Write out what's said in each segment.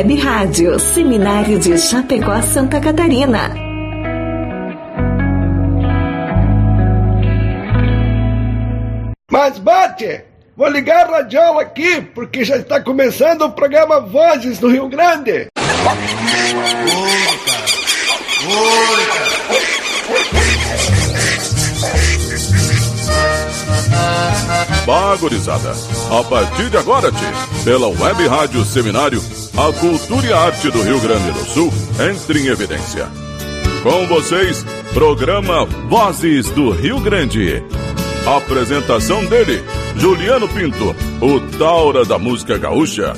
Web Rádio Seminário de Chapecó, Santa Catarina. Mas bate! Vou ligar a radiola aqui, porque já está começando o programa Vozes do Rio Grande. Bagurizada, a partir de agora, pela Web Rádio Seminário, a cultura e a arte do Rio Grande do Sul entra em evidência. Com vocês, programa Vozes do Rio Grande. Apresentação dele, Juliano Pinto, o Taura da música gaúcha.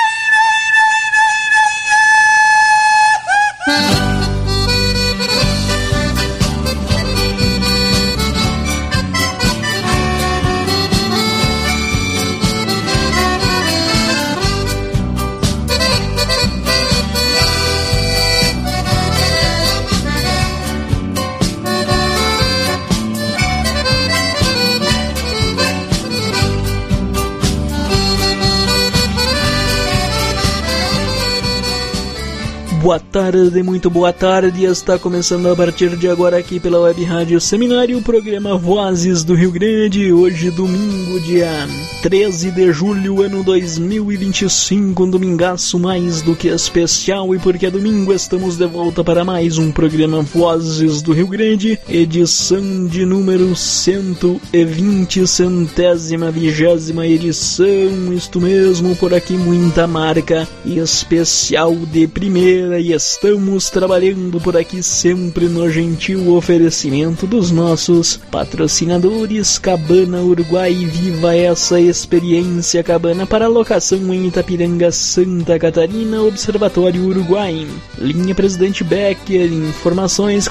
Boa tarde, muito boa tarde. Está começando a partir de agora aqui pela Web Rádio Seminário, o programa Vozes do Rio Grande. Hoje, domingo, dia 13 de julho, ano 2025, um domingaço mais do que especial. E porque é domingo, estamos de volta para mais um programa Vozes do Rio Grande, edição de número 120, centésima, vigésima edição. Isto mesmo, por aqui muita marca especial de primeira. E estamos trabalhando por aqui sempre no gentil oferecimento dos nossos patrocinadores Cabana Uruguai. Viva essa experiência Cabana para locação em Itapiranga, Santa Catarina. Observatório Uruguai, linha Presidente Becker, informações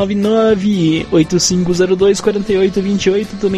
499-8502-4828, também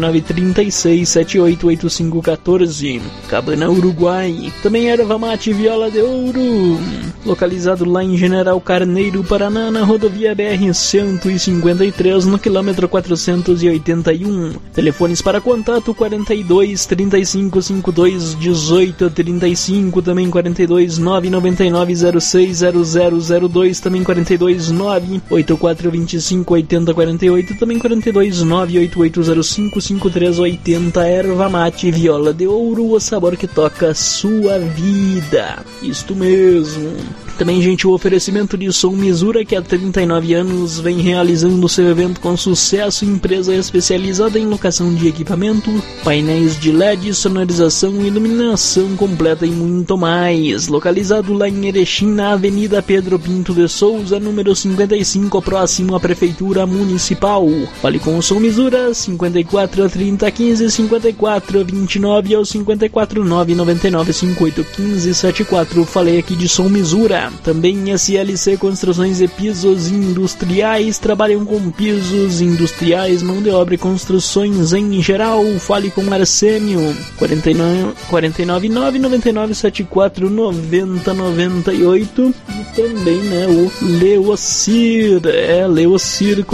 4936-788514. Cabana Uruguai, também erva mate Viola de Ouro, localizado lá em General Carneiro, Paraná, na rodovia BR-153, no quilômetro 481. Telefones para contato 42 35 52 18 35, também 42 999 06 0002, também 42 984 25 80 48, também 42 98805 5380. Erva mate Viola de Ouro, o sabor que toca a sua vida. Isto mesmo. Também, gente, o oferecimento de Som Misura, que há 39 anos vem realizando seu evento com sucesso. Empresa especializada em locação de equipamento, painéis de LED, sonorização, iluminação completa e muito mais. Localizado lá em Erechim, na Avenida Pedro Pinto de Souza, número 55, próximo à Prefeitura Municipal. Fale com o Som Misura, 54 30 15 54 29 ou 54 999 58 15 74. Falei aqui de Som Misura. Também SLC Construções e Pisos Industriais, trabalham com pisos industriais, mão de obra e construções em geral. Fale com Arsênio, 499-9974-9098. E também, né, o Leocir, Leocir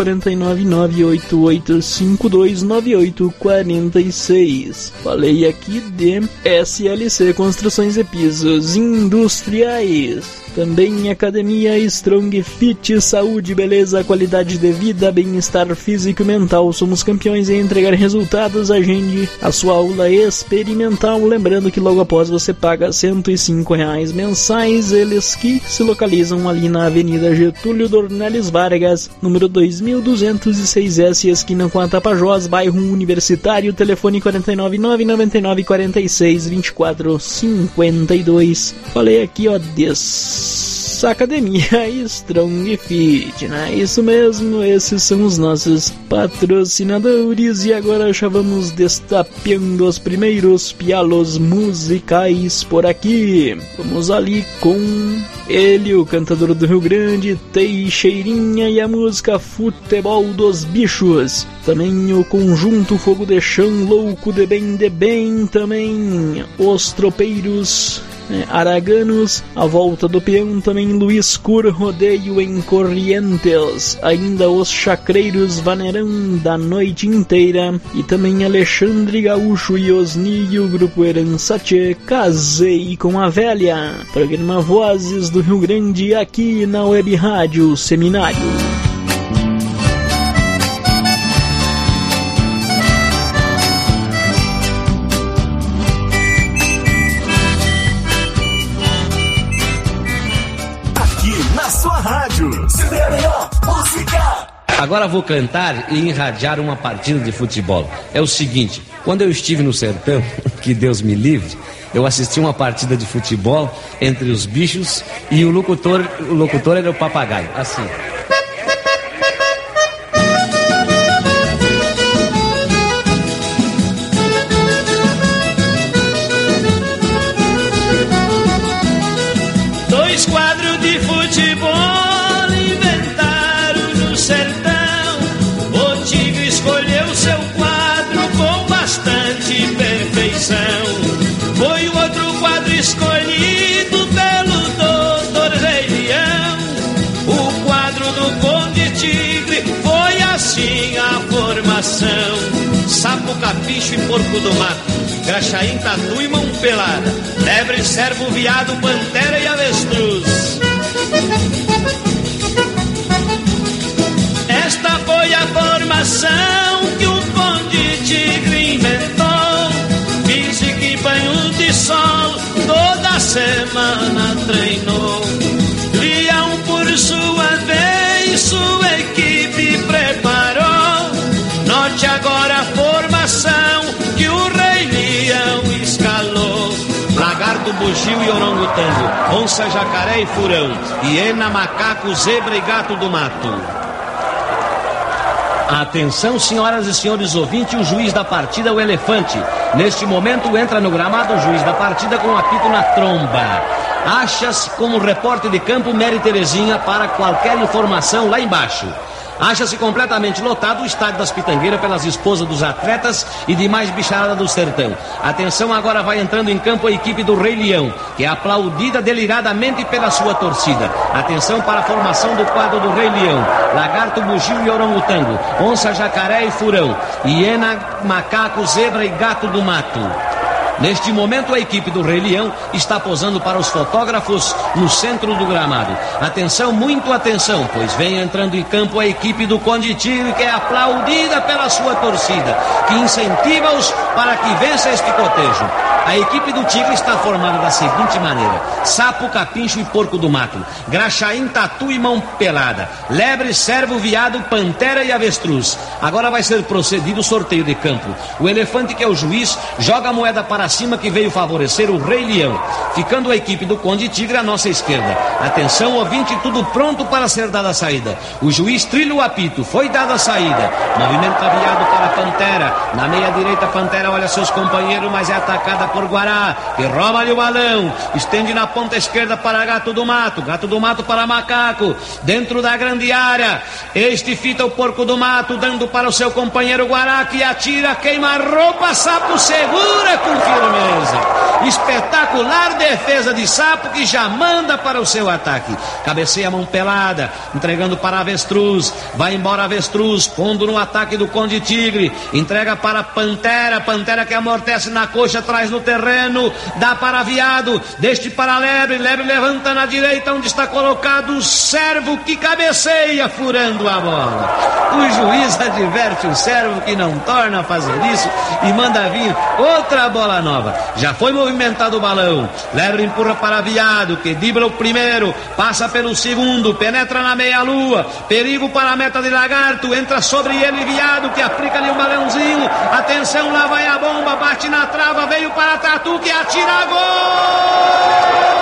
499-8852-9846. Falei aqui de SLC Construções e Pisos Industriais. Também Academia Strong Fit, saúde, beleza, qualidade de vida, bem-estar físico e mental. Somos campeões em entregar resultados. Agende a sua aula experimental. Lembrando que logo após você paga R$105 mensais. Eles que se localizam ali na Avenida Getúlio Dornelles Vargas, número 2206S, esquina com a Tapajós, bairro Universitário. Telefone 499-9946-2452. Falei aqui, ó, Academia Strong Fit, né? Isso mesmo, esses são os nossos patrocinadores. E agora já vamos destapando os primeiros pialos musicais por aqui. Vamos ali com ele, o cantador do Rio Grande, Teixeirinha, e a música Futebol dos Bichos. Também o conjunto Fogo de Chão, Louco de Bem, também Os Tropeiros, Araganos, a volta do peão também Luiz Cur, rodeio em Corrientes, ainda os chacreiros vaneirão da noite inteira, e também Alexandre Gaúcho e Osni e o grupo Herança Tchê, Casei com a Velha. Programa Vozes do Rio Grande aqui na Web Rádio Seminário. Agora vou cantar e irradiar uma partida de futebol. É o seguinte, quando eu estive no sertão, que Deus me livre, eu assisti uma partida de futebol entre os bichos e o locutor era o papagaio, assim. Dois quadros de futebol escolheu seu quadro com bastante perfeição. Foi o outro quadro escolhido pelo doutor Rei Leão. O quadro do Conde Tigre foi assim a formação: sapo, capicho e porco do mato, graxaim, tatu e mão pelada, lebre, cervo, viado, pantera e avestruz. Esta foi a formação que o Conde Tigre inventou. Física e banho de sol, toda semana treinou. Leão, por sua vez, sua equipe preparou. Note agora a formação que o Rei Leão escalou: lagarto, bugio e orangotango, onça, jacaré e furão, hiena, macaco, zebra e gato do mato. Atenção, senhoras e senhores ouvintes, o juiz da partida, o elefante. Neste momento entra no gramado o juiz da partida com o apito na tromba. Acha-se como repórter de campo Mary Terezinha para qualquer informação lá embaixo. Acha-se completamente lotado o estádio das Pitangueiras pelas esposas dos atletas e demais bicharada do sertão. Atenção, agora vai entrando em campo a equipe do Rei Leão, que é aplaudida deliradamente pela sua torcida. Atenção para a formação do quadro do Rei Leão: lagarto, bugio e orangotango, onça, jacaré e furão, hiena, macaco, zebra e gato do mato. Neste momento, a equipe do Rei Leão está posando para os fotógrafos no centro do gramado. Atenção, muito atenção, pois vem entrando em campo a equipe do Conde Tigre, que é aplaudida pela sua torcida, que incentiva-os para que vença este cotejo. A equipe do Tigre está formada da seguinte maneira: sapo, capincho e porco do mato, graxaim, tatu e mão pelada, lebre, cervo, viado, pantera e avestruz. Agora vai ser procedido o sorteio de campo. O elefante, que é o juiz, joga a moeda para cima, que veio favorecer o Rei Leão, ficando a equipe do Conde Tigre à nossa esquerda. Atenção, ouvinte, tudo pronto para ser dada a saída. O juiz trilha o apito, foi dada a saída. Movimento aviado para a Pantera. Na meia direita, Pantera olha seus companheiros, mas é atacada por Guará, que rouba-lhe o balão. Estende na ponta esquerda para Gato do Mato. Gato do Mato para Macaco. Dentro da grande área, este fita o porco do mato, dando para o seu companheiro Guará, que atira, queima a roupa. Sapo segura com firmeza. Espetacular defesa de Sapo, que já manda para o seu ataque. Cabeceia a mão pelada, entregando para Avestruz. Vai embora Avestruz, pondo no ataque do Conde Tigre. Entrega para Pantera. Pantera que amortece na coxa, traz no terreno. Dá para Viado, deste para Lebre. Lebre levanta na direita, onde está colocado o Servo, que cabeceia, furando a bola. O juiz adverte o Servo que não torna a fazer isso e manda vir outra bola nova. Já foi movimentado o balão. Lebre empurra para Viado, que dribla o primeiro, passa pelo segundo, penetra na meia-lua. Perigo para a meta de Lagarto, entra sobre ele Viado, que aplica-lhe um balãozinho. Atenção, lá vai a bomba, bate na trava, veio para Tatu, que atira, gol!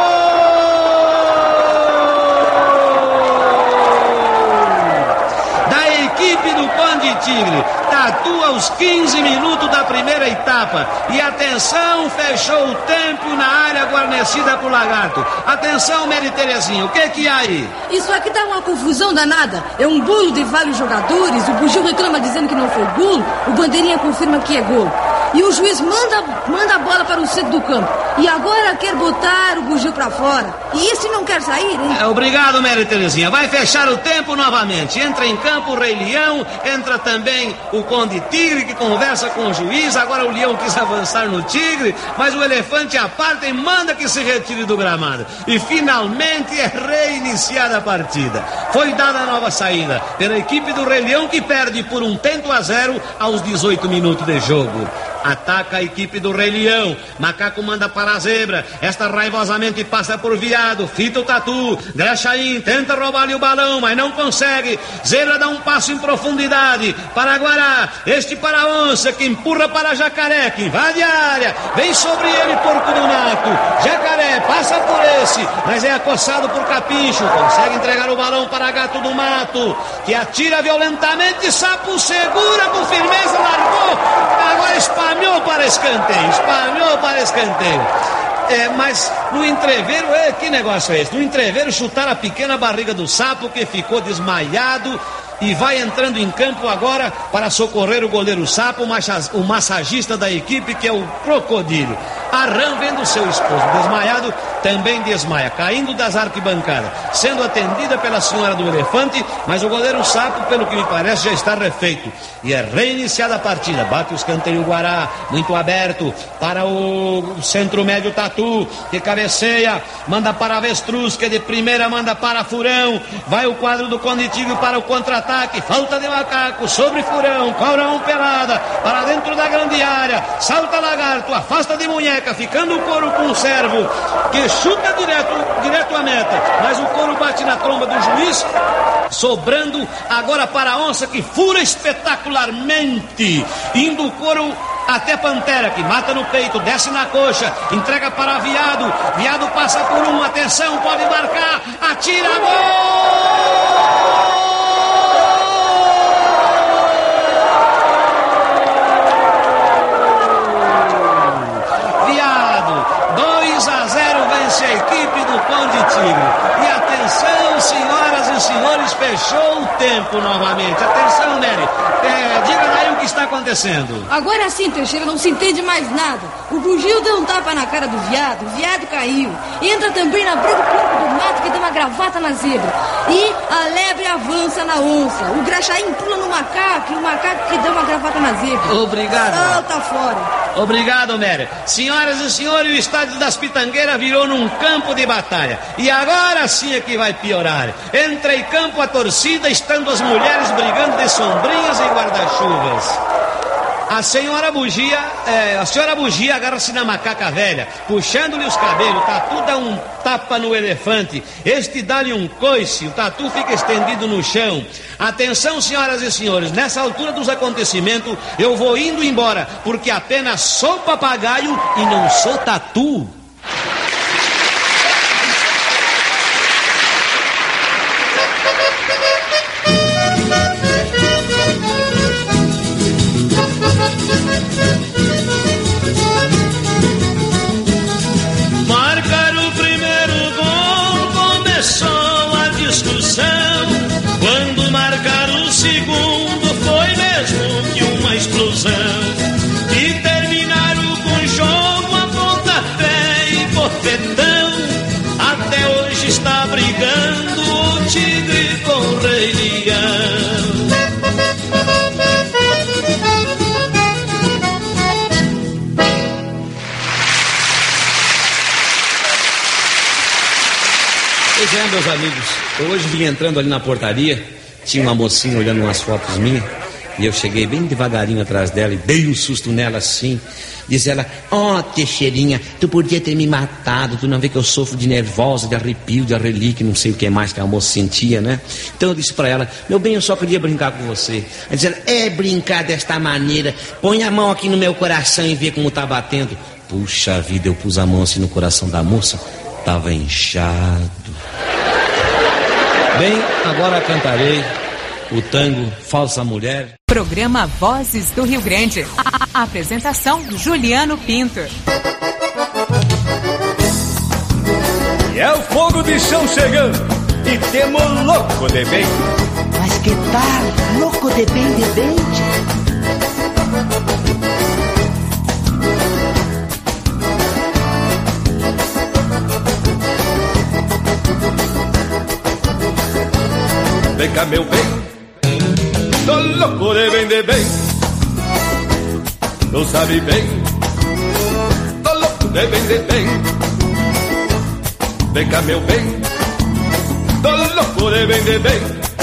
Equipe do Conde Tigre, Tatu aos 15 minutos da primeira etapa. E atenção, fechou o tempo na área guarnecida por Lagarto. Atenção, Mary Terezinha, o que há aí? Isso aqui tá uma confusão danada. É um bolo de vários jogadores. O Bugio reclama dizendo que não foi gol. O Bandeirinha confirma que é gol. E o juiz manda a bola para o centro do campo. E agora quer botar o bugio para fora. E esse não quer sair, hein? Obrigado, Maria Terezinha. Vai fechar o tempo novamente. Entra em campo o Rei Leão, entra também o Conde Tigre, que conversa com o juiz. Agora o Leão quis avançar no Tigre, mas o Elefante aparta e manda que se retire do gramado. E finalmente é reiniciada a partida. Foi dada a nova saída pela equipe do Rei Leão, que perde por 1-0 aos 18 minutos de jogo. Ataca a equipe do Rei Leão. Macaco manda para a Zebra. Esta raivosamente passa por Viado. Fita o Tatu. Graxaim tenta roubar-lhe o balão, mas não consegue. Zebra dá um passo em profundidade para Guará. Este para a Onça, que empurra para Jacaré, que invade a área. Vem sobre ele, Porco do Mato. Jacaré passa por esse, mas é acossado por Capincho. Consegue entregar o balão para Gato do Mato, que atira violentamente. Sapo segura com firmeza, largou. Agora espalhou para escanteio. Mas no entreveiro, que negócio é esse? No entreveiro chutaram a pequena barriga do Sapo, que ficou desmaiado, e vai entrando em campo agora para socorrer o goleiro Sapo, o massagista da equipe, que é o Crocodilo. Arran, vendo seu esposo desmaiado, também desmaia, caindo das arquibancadas, sendo atendida pela senhora do Elefante, mas o goleiro Sapo, pelo que me parece, já está refeito. E é reiniciada a partida. Bate o escanteio Guará, muito aberto, para o centro médio Tatu, que cabeceia, manda para Avestruz, que de primeira manda para Furão. Vai o quadro do Conde Tigre para o contra-ataque, falta de Macaco sobre Furão, cobra um pelada, para dentro da grande área, salta Lagarto, afasta de Munheca, ficando o couro com o Servo, que chuta direto à meta, mas o couro bate na tromba do juiz, sobrando agora para a Onça, que fura espetacularmente, indo o couro até Pantera, que mata no peito, desce na coxa, entrega para Viado. Viado passa por um, atenção, pode marcar, atira, gol! Viado, 2-0 vence a equipe do Conde Tigre. E atenção, senhoras e senhores, fechou o tempo novamente. Atenção, Nery. Diga daí o que está acontecendo. Agora sim, Teixeira, não se entende mais nada. O bugio deu um tapa na cara do Viado, o Viado caiu. Entra também na briga o Porco do Mato, que deu uma gravata na Zebra. E a Lebre avança na Onça. O Graxaim pula no Macaco, e o Macaco que deu uma gravata na Zebra. Obrigado. Salta fora. Obrigado, Méria. Senhoras e senhores, o estádio das Pitangueiras virou num campo de batalha. E agora sim é que vai piorar. Entra em campo a torcida, estando as mulheres brigando de sombrinhas e guarda-chuvas. A senhora Bugia agarra-se na macaca velha, puxando-lhe os cabelos. O Tatu dá um tapa no Elefante, este dá-lhe um coice, o Tatu fica estendido no chão. Atenção, senhoras e senhores, nessa altura dos acontecimentos eu vou indo embora, porque apenas sou papagaio e não sou Tatu. E terminaram com o jogo a pontapé e bofetão. Até hoje está brigando o Tigre com o Rei Leão. Pois é, meus amigos, eu hoje vim entrando ali na portaria, tinha uma mocinha olhando umas fotos minhas. E eu cheguei bem devagarinho atrás dela e dei um susto nela assim. Diz ela: ó, Teixeirinha, tu podia ter me matado. Tu não vê que eu sofro de nervosa, de arrepio, de arrelique, não sei o que mais que a moça sentia, né? Então eu disse pra ela: meu bem, eu só queria brincar com você. Ela disse: brincar desta maneira. Põe a mão aqui no meu coração e vê como tá batendo. Puxa vida, eu pus a mão assim no coração da moça, tava inchado. Bem, agora cantarei o tango Falsa Mulher. Programa Vozes do Rio Grande. A apresentação: Juliano Pinto. E é o fogo de chão chegando e temos louco de bem. Mas que tal louco de bem de dente? vem cá meu bem, tô louco de vender bem, não sabe bem, tô louco de vender bem, vem cá meu bem, tô louco de vender bem,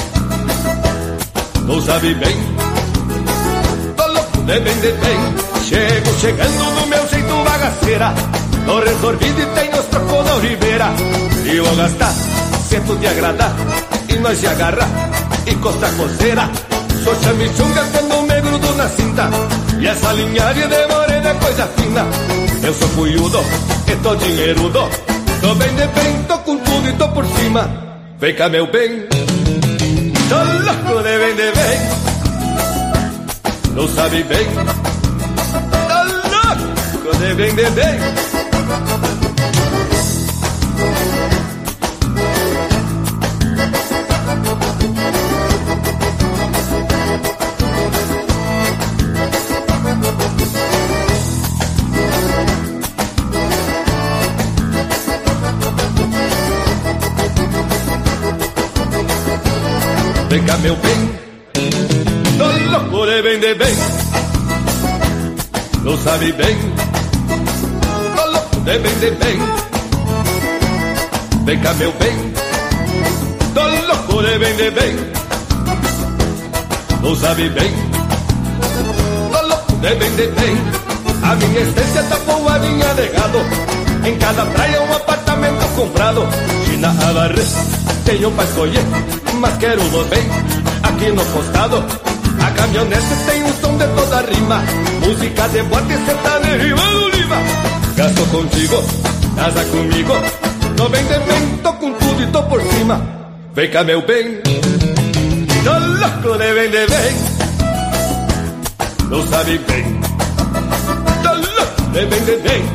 não sabe bem, tô louco de vender bem. Chego chegando no meu jeito bagaceira, tô resolvido e tenho os trocos da Oliveira. E vou gastar, sento de agradar, e nós se agarrar, e costa coceira. Sou chamichunga quando me grudo na cinta, e essa linhagem de morena é coisa fina. Eu sou cunhudo, e tô dinheirudo, tô bem de bem, tô com tudo e tô por cima. Vem cá meu bem, tô louco de vender bem, não sabe bem, de vender bem. Vem cá meu bem, tô louco de vender bem, não sabe bem, de vender bem, vem cá meu bem, tô louco de vender bem, não sabe bem, tô louco de vender bem. A minha essência tá boa, minha negado, em cada praia um apartamento comprado. China a barrer, tenho pra escolher, mas quero vos bem, aqui no costado. A caminhonete tem um som de toda rima, música de boate sertaneja e Mano Lima. Gasto contigo, casa comigo, tô bem de bem, tô com tudo e tô por cima. Vem cá meu bem, tô louco de vender bem, não sabe bem, tô louco de vender bem.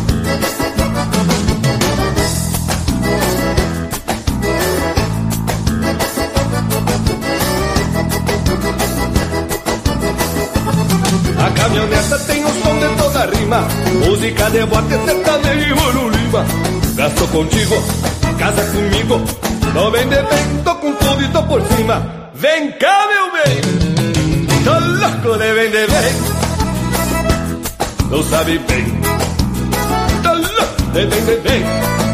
A caminhoneta tem um som de toda rima, música de boate sertaneja e Mano Lima. Gasto contigo, casa comigo, tô bem de bem, tô com tudo e tô por cima. Vem cá meu bem, tô louco de vender bem, não sabe bem, tô louco de vender bem.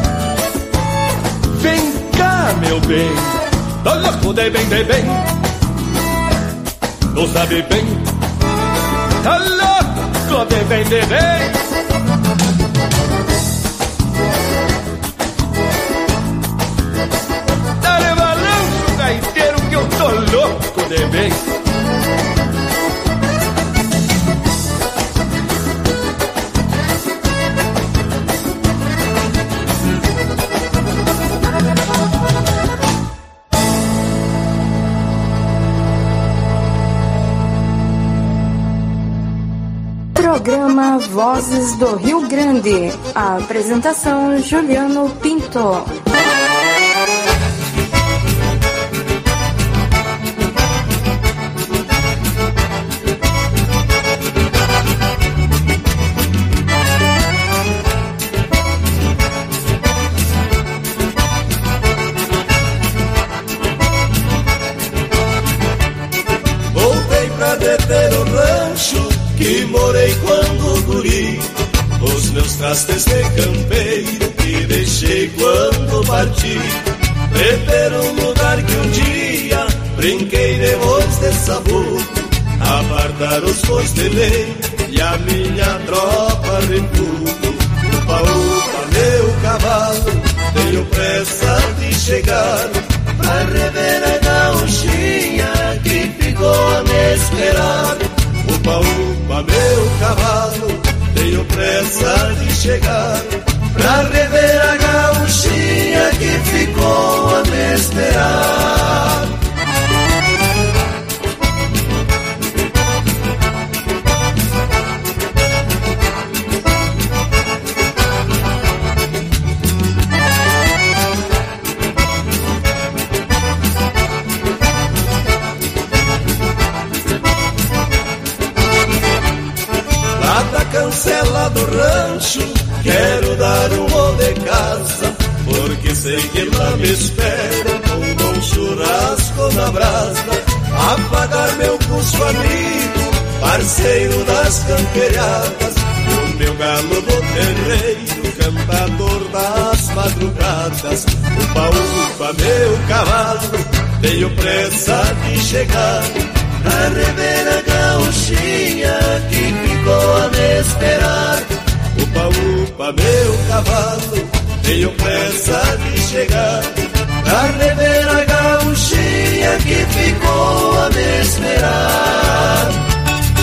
Vem cá meu bem, tô louco de vender bem, não sabe bem, tá louco de vender bem. Dá-lhe balanço, gaiteiro, que eu tô louco de bem. Programa Vozes do Rio Grande. A apresentação Juliano Pinto. Voltei pra deter o rancho que morei quando guri, os meus trastes de campeiro que deixei quando parti. Preter um lugar que um dia brinquei de bois de sabugo, apartar os bois de lei e a minha tropa refugo. Upa, upa, meu cavalo, tenho pressa de chegar pra rever a gauchinha que ficou a me esperar. Upa, upa, meu cavalo, tenho pressa de chegar pra rever a gauchinha que ficou a me esperar. Cancela do rancho, quero dar um rolo de casa, porque sei que lá me espera um bom churrasco na uma brasa, apagar meu pulso amigo, parceiro das camperiadas, e o meu galo do terreiro, cantador das madrugadas. Upa, upa, meu cavalo, tenho pressa de chegar na Ribeira Gauchinha que ficou a me esperar. Upa, upa, meu cavalo, tenho pressa de chegar na Ribeira Gauchinha que ficou a me esperar.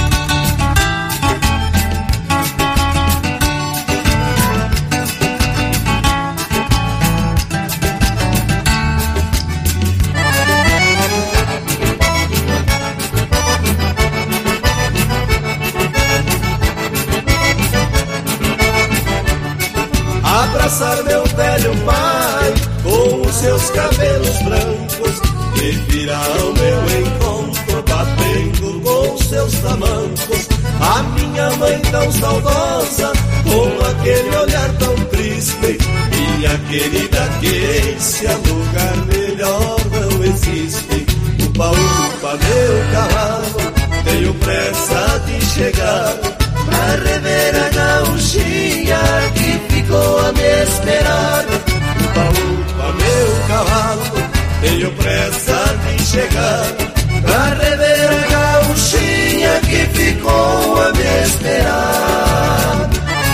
Abraçar meu velho pai com os seus cabelos brancos que virá ao meu encontro batendo com seus tamancos. A minha mãe tão saudosa com aquele olhar tão triste, minha querida querência, lugar melhor não existe. Upa, upa, meu cavalo, tenho pressa de chegar na Ribeira Gauchinha que ficou a me esperar. Upa, upa, meu cavalo, tenho pressa de chegar na Ribeira Gauchinha que ficou a me esperar.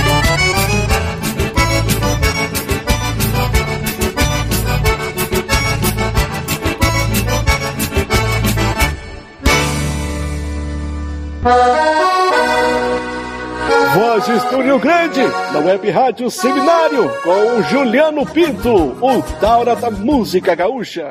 Vozes do Rio Grande, na Web Rádio Seminário, com o Juliano Pinto, o Taura da música gaúcha.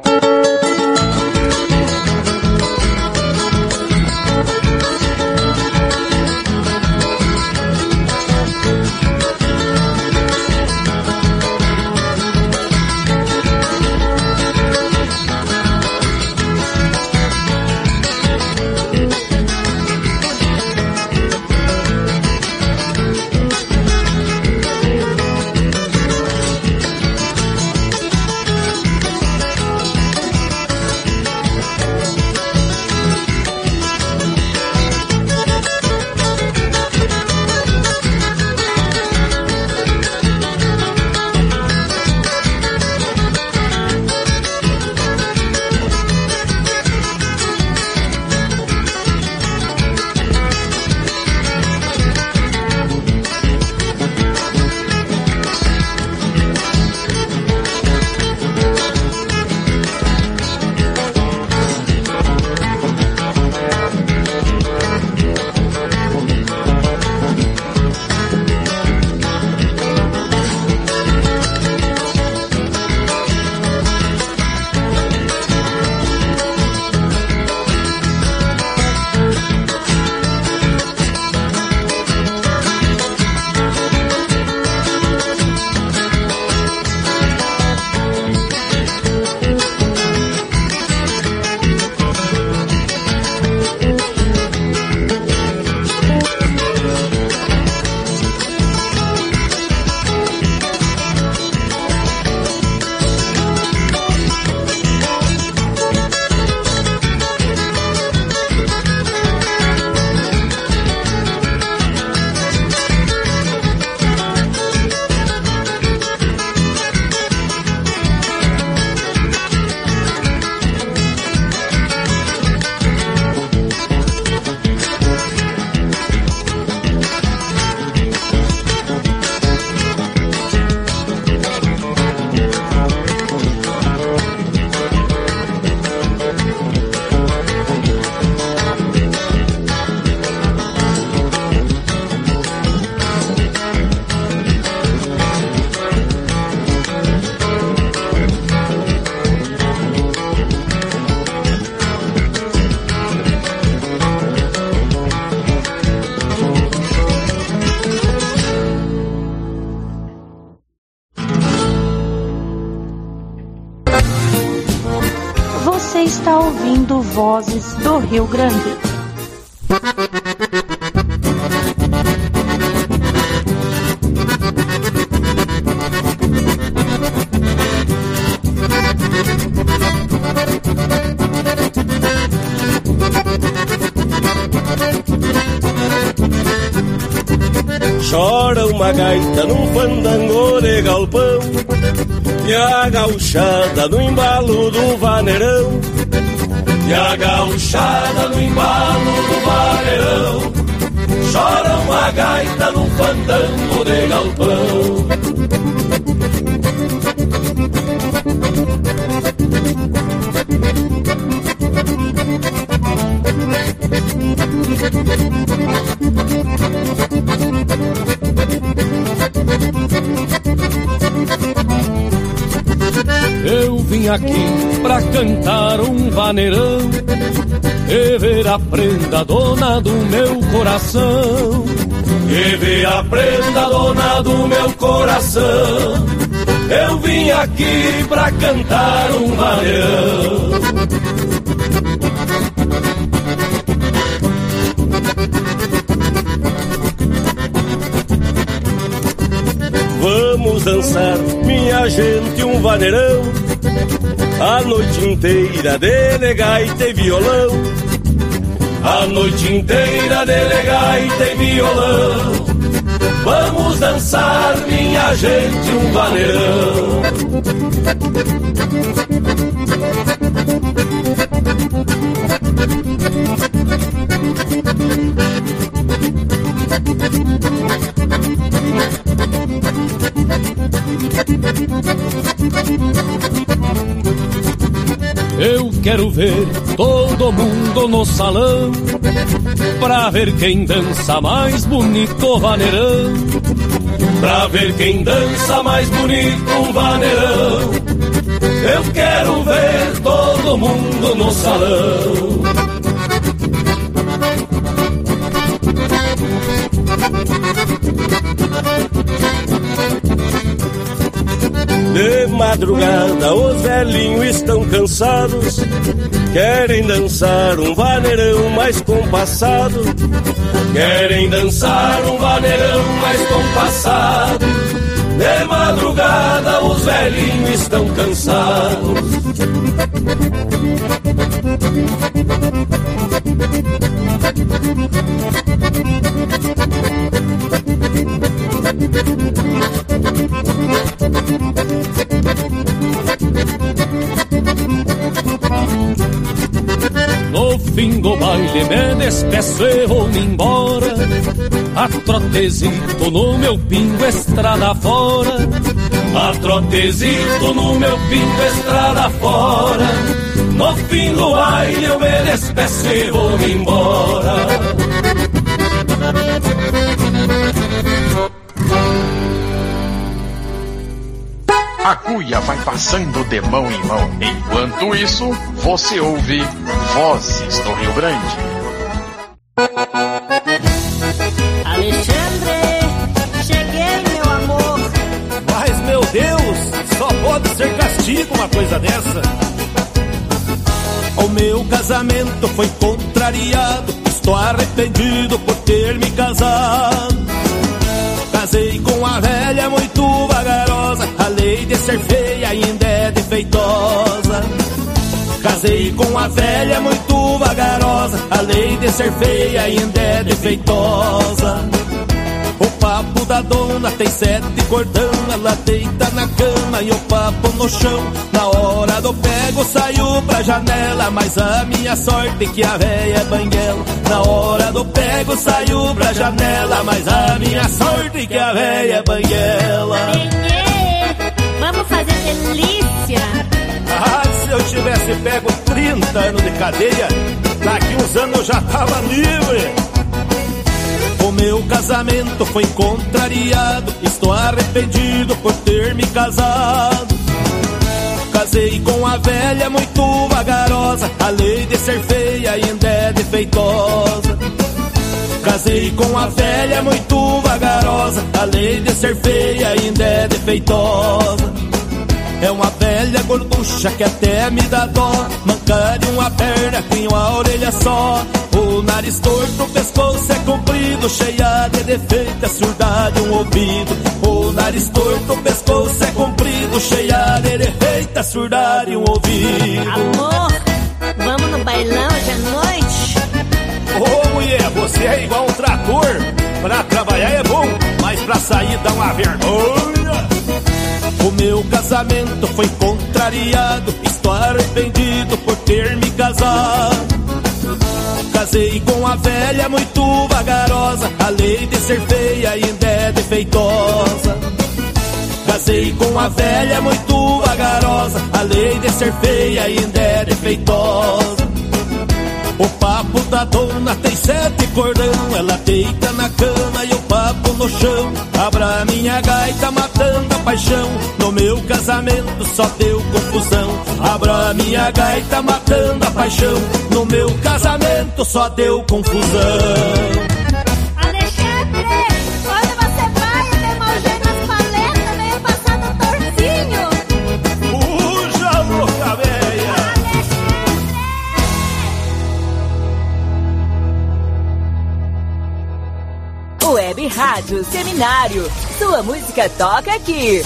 está ouvindo Vozes do Rio Grande. uma gaita num fandango de galpão, e a gauchada no embalo do vaneirão, e a gauchada no embalo do vaneirão, chora uma gaita num fandango de galpão. Eu vim aqui pra cantar um vaneirão e ver a prenda dona do meu coração, e ver a prenda dona do meu coração. Eu vim aqui pra cantar um vaneirão. Vamos dançar, minha gente, um vaneirão, a noite inteira de gaita e violão, a noite inteira de gaita e violão. Vamos dançar, minha gente, um vaneirão. Eu quero ver todo mundo no salão, pra ver quem dança mais bonito o vaneirão, pra ver quem dança mais bonito o vaneirão. Eu quero ver todo mundo no salão. De madrugada os velhinhos estão cansados, querem dançar um vaneirão mais compassado, querem dançar um vaneirão mais compassado. De madrugada os velhinhos estão cansados. No fim do baile me despeço e vou-me embora, a trotezito no meu pingo estrada fora, a trotezito no meu pingo estrada fora. No fim do baile eu me despeço e vou-me embora. A cuia vai passando de mão em mão. Enquanto isso, você ouve Vozes do Rio Grande. Alexandre, cheguei, meu amor. Mas, meu Deus, só pode ser castigo uma coisa dessa. O meu casamento foi contrariado, estou arrependido por ter me casado. Casei com a velha muito vagarosa, a lei de ser feia ainda é defeitosa. Casei com a velha muito vagarosa, a lei de ser feia ainda é defeitosa. O papo da dona tem 7 cordão, ela deita na cama e o papo no chão. Na hora do pego saiu pra janela, mas a minha sorte é que a véia é banguela. Na hora do pego saiu pra janela, mas a minha sorte é que a véia é banguela. Vamos fazer delícia. Ah, se eu tivesse pego 30 anos de cadeia, daqui uns anos eu já tava livre. O meu casamento foi contrariado, estou arrependido por ter me casado. Casei com a velha muito vagarosa, a lei de ser feia ainda é defeitosa. Casei com a velha muito vagarosa, a lei de ser feia ainda é defeitosa. É uma velha gorducha que até me dá dó, manca de uma perna, tem uma orelha só. O nariz torto, o pescoço é comprido, cheia de defeito, é surda de um ouvido. O nariz torto, o pescoço é comprido, cheia de defeito, é surda de um ouvido. Amor, vamos no bailão hoje à noite? Ô mulher, você é igual um trator. Pra trabalhar é bom, mas pra pra sair dar uma vergonha. O meu casamento foi contrariado, estou arrependido por ter me casado. Casei com a velha muito vagarosa, a lei de ser feia ainda é defeitosa. Casei com a velha muito vagarosa, a lei de ser feia ainda é defeitosa. O papo da dona tem 7 cordão, ela deita na cama e o papo no chão. Abra minha gaita matando a paixão, no meu casamento só deu confusão. Abra minha gaita matando a paixão, no meu casamento só deu confusão. Web Rádio Seminário. Sua música toca aqui.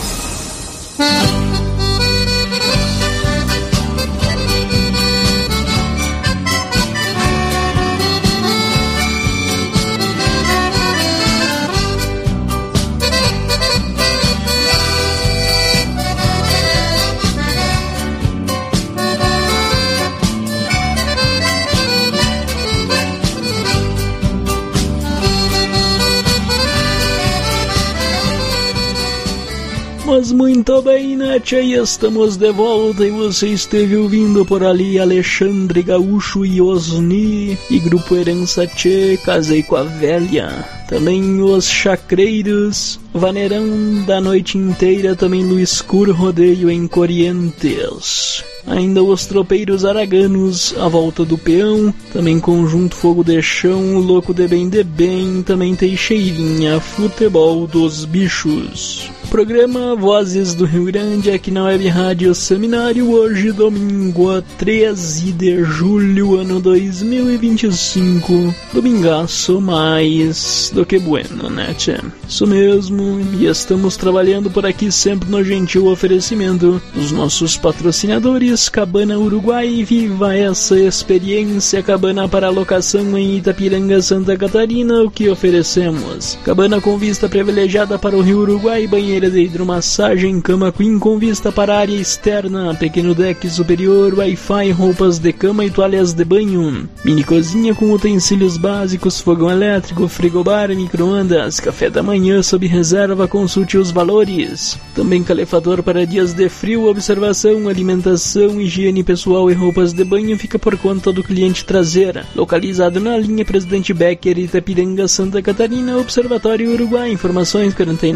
Mas muito bem, né, tchê? Estamos de volta e você esteve ouvindo por ali Alexandre Gaúcho e Osni e Grupo Herança Tchê, Casei com a Velha. Também os Chacreiros, Vaneirão da Noite Inteira, também no Escuro Rodeio em Corrientes. Ainda os Tropeiros Araganos, A Volta do Peão, também Conjunto Fogo de Chão, Louco de Bem, também Teixeirinha, Futebol dos Bichos. Programa Vozes do Rio Grande aqui na Web Rádio Seminário, hoje domingo 13 de julho, ano 2025, domingaço mais do que bueno, né, tchê? Isso mesmo, e estamos trabalhando por aqui sempre no gentil oferecimento dos nossos patrocinadores, Cabana Uruguai. Viva essa experiência, cabana para locação em Itapiranga, Santa Catarina. O que oferecemos? Cabana com vista privilegiada para o Rio Uruguai, banheira de hidromassagem, cama queen com vista para a área externa, pequeno deck superior, Wi-Fi, roupas de cama e toalhas de banho, mini cozinha com utensílios básicos, fogão elétrico, frigobar, micro-ondas, café da manhã sob reserva, consulte os valores. Também calefator para dias de frio, observação, alimentação, higiene pessoal e roupas de banho fica por conta do cliente trazer. Localizado na linha Presidente Becker, Itapiranga, Santa Catarina, Observatório Uruguai. Informações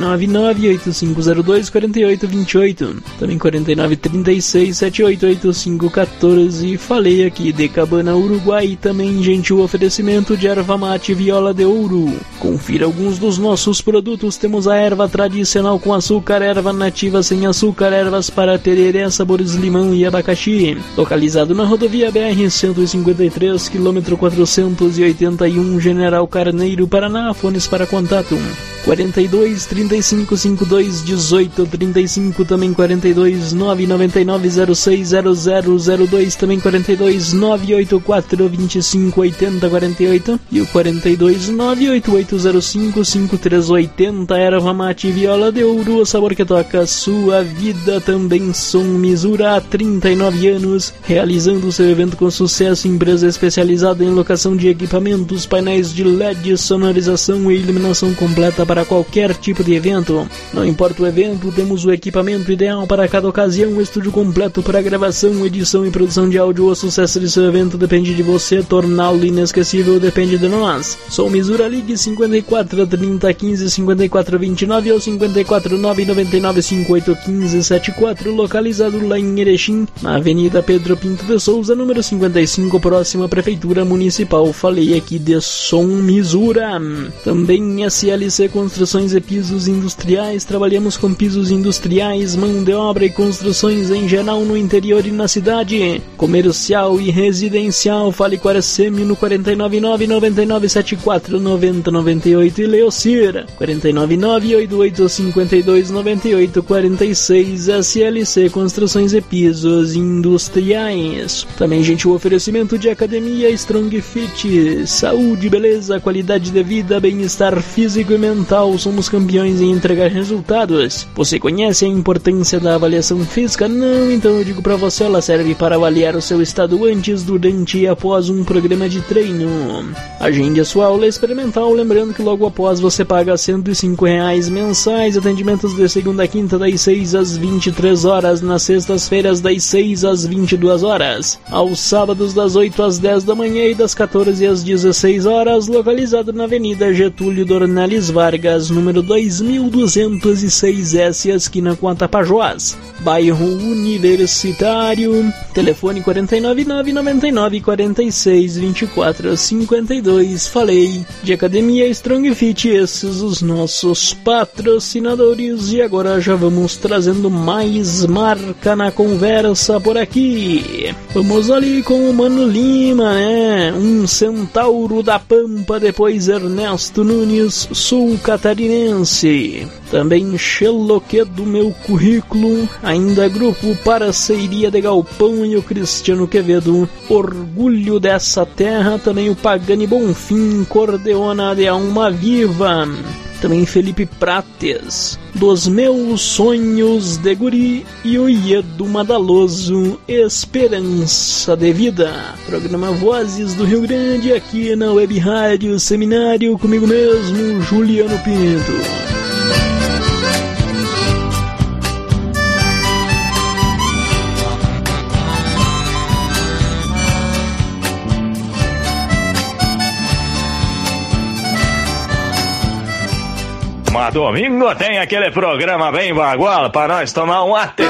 499-8502-4828, também 4936-788514. Falei aqui de Cabana Uruguai, também gentil oferecimento de erva mate Viola de Ouro. Confira alguns dos nossos produtos. Temos a erva tradicional com açúcar, erva nativa sem açúcar, ervas para tereré, sabores limão e abacaxi. Localizado na rodovia BR-153, quilômetro 481, General Carneiro, Paraná. Fones para contato 42 35 52 18 35, também 42 999 06 0002, também 42 984 25 80 48 e o 42 98805 5380. Erva mate Viola de Ouro, o sabor que toca a sua vida. Também Som Misura, há 39 anos, realizando seu evento com sucesso. Empresa especializada em locação de equipamentos, painéis de LED, sonorização e iluminação completa para qualquer tipo de evento. Não importa o evento, temos o equipamento ideal para cada ocasião. O estúdio completo para gravação, edição e produção de áudio. O sucesso de seu evento depende de você, torná-lo inesquecível depende de nós. Som Misura, ligue 54 30 15 54 29 ou 54 999 58 15 74, localizado lá em Erechim, na Avenida Pedro Pinto de Souza, número 55, próxima à Prefeitura Municipal. Falei aqui de Som Misura. Também SLC Construções e Pisos Industriais. Trabalhamos com pisos industriais, mão de obra e construções em geral no interior e na cidade, comercial e residencial. Fale com a Aracemi no 499-9974-9098 e Leocir 499-8852-9846. SLC Construções e Pisos Industriais. Também gentil oferecimento de Academia Strong Fit, saúde, beleza, qualidade de vida, bem-estar físico e mental. Ambiental somos campeões em entregar resultados. Você conhece a importância da avaliação física? Não, então eu digo pra você, ela serve para avaliar o seu estado antes, durante e após um programa de treino. Agende a sua aula experimental, lembrando que logo após você paga R$105 mensais, atendimentos de segunda a quinta das 6 às 23 horas, nas sextas-feiras das 6 às 22 horas, aos sábados das 8 às 10 da manhã e das 14 às 16 horas, localizado na Avenida Getúlio Dornelles Vargas, número 2206S, esquina com a Tapajós, bairro Universitário. Telefone 499-99-46-24-52. Falei de Academia Strong Fit, esses os nossos patrocinadores. E agora já vamos trazendo mais marca na conversa por aqui. Vamos ali com o Mano Lima, né? Um centauro da Pampa, depois Ernesto Nunes, sul catarinense. Também Xeloque do meu currículo, ainda grupo Paraceiria de Galpão e o Cristiano Quevedo, orgulho dessa terra. Também o Pagani Bonfim, Cordeona de Alma Viva. Também Felipe Prates, dos meus sonhos de guri, e o Iedo Madaloso, Esperança de Vida. Programa Vozes do Rio Grande, aqui na Web Rádio Seminário, comigo mesmo, Juliano Pinto. Mas domingo tem aquele programa bem bagual para nós tomar um ate.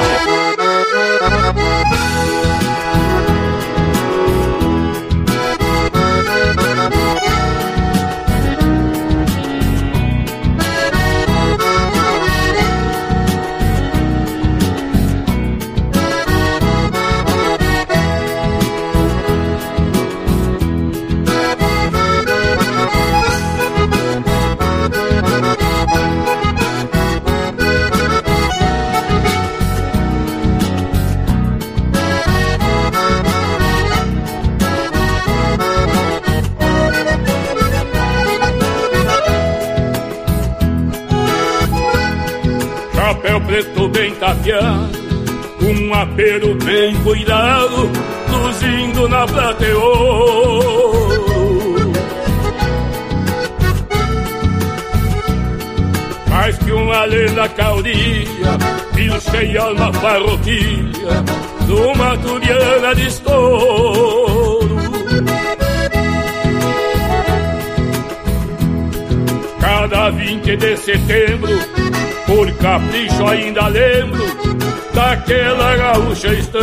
Chapéu preto bem tapeado, um apelo bem cuidado, luzindo na prata e ouro. Mais que uma lenda cauria, pilchei alma farroupilha, numa turiana de estouro. Cada 20 de setembro, por capricho ainda lembro daquela gaúcha estampa.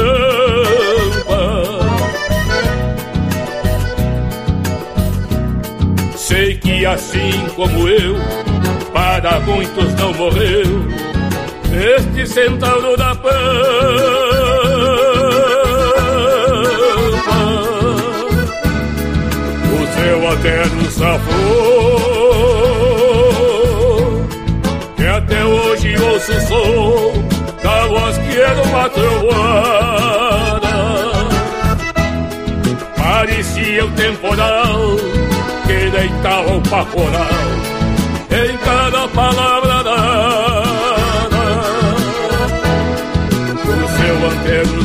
Sei que assim como eu, para muitos não morreu este centauro da Pampa. O seu eterno safou, até hoje ouço o som da voz que era uma trovoada. Parecia o temporal que deitava o pacoral em cada palavra dada. O seu antero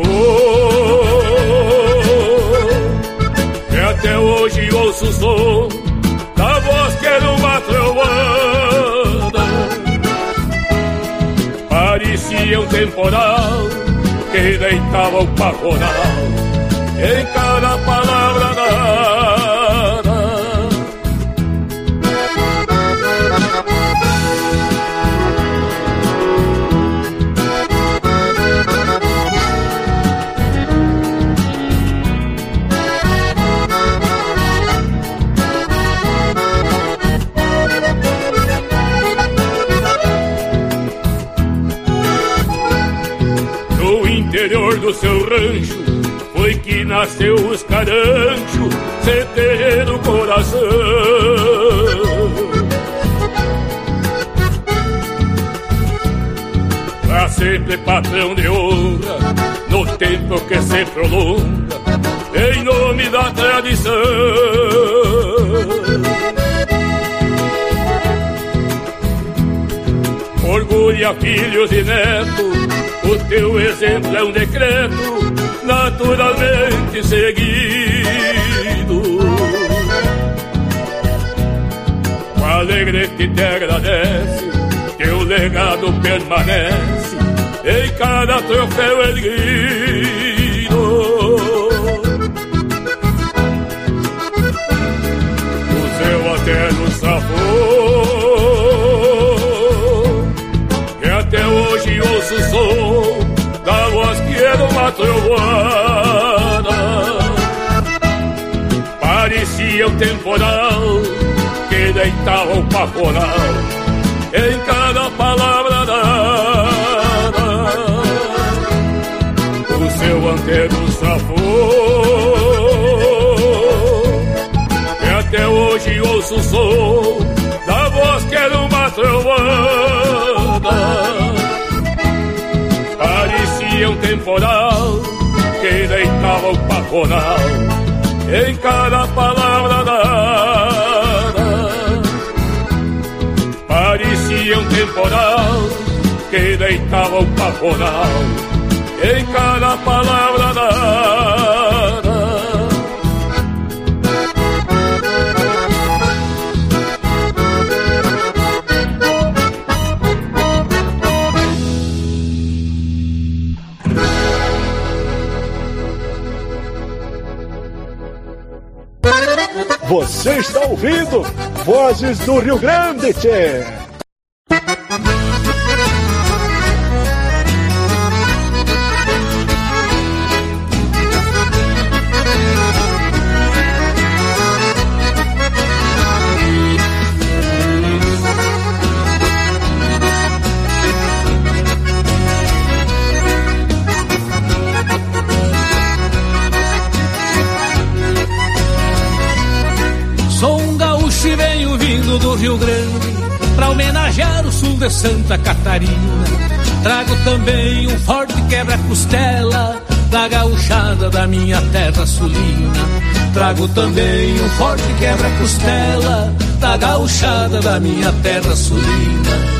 safou, e até hoje ouço o som da voz que era uma trovoada. Parecia um temporal que deitava o pacoral em cada palavra dada. Interior do seu rancho foi que nasceu os caranchos, CT do coração. Pra sempre patrão de honra, no tempo que se prolonga, em nome da tradição. orgulha filhos e netos, o teu exemplo é um decreto naturalmente seguido. O Alegrete te agradece, teu legado permanece em cada troféu erguido. O seu eterno sabor, que até hoje ouço o som da voz que era uma trovada. Parecia um temporal que deitava o paporal em cada palavra dada. O seu anteiro sabor, que até hoje ouço o som da voz que era uma trovada. Parecia um temporal que deitava o paporal em cada palavra dada. Parecia um temporal que deitava o paporal em cada palavra dada. Você está ouvindo Vozes do Rio Grande, tchê. Do Rio Grande, pra homenagear o sul de Santa Catarina. Trago também um forte quebra-costela da gauchada da minha terra sulina. Trago também um forte quebra-costela da gauchada da minha terra sulina.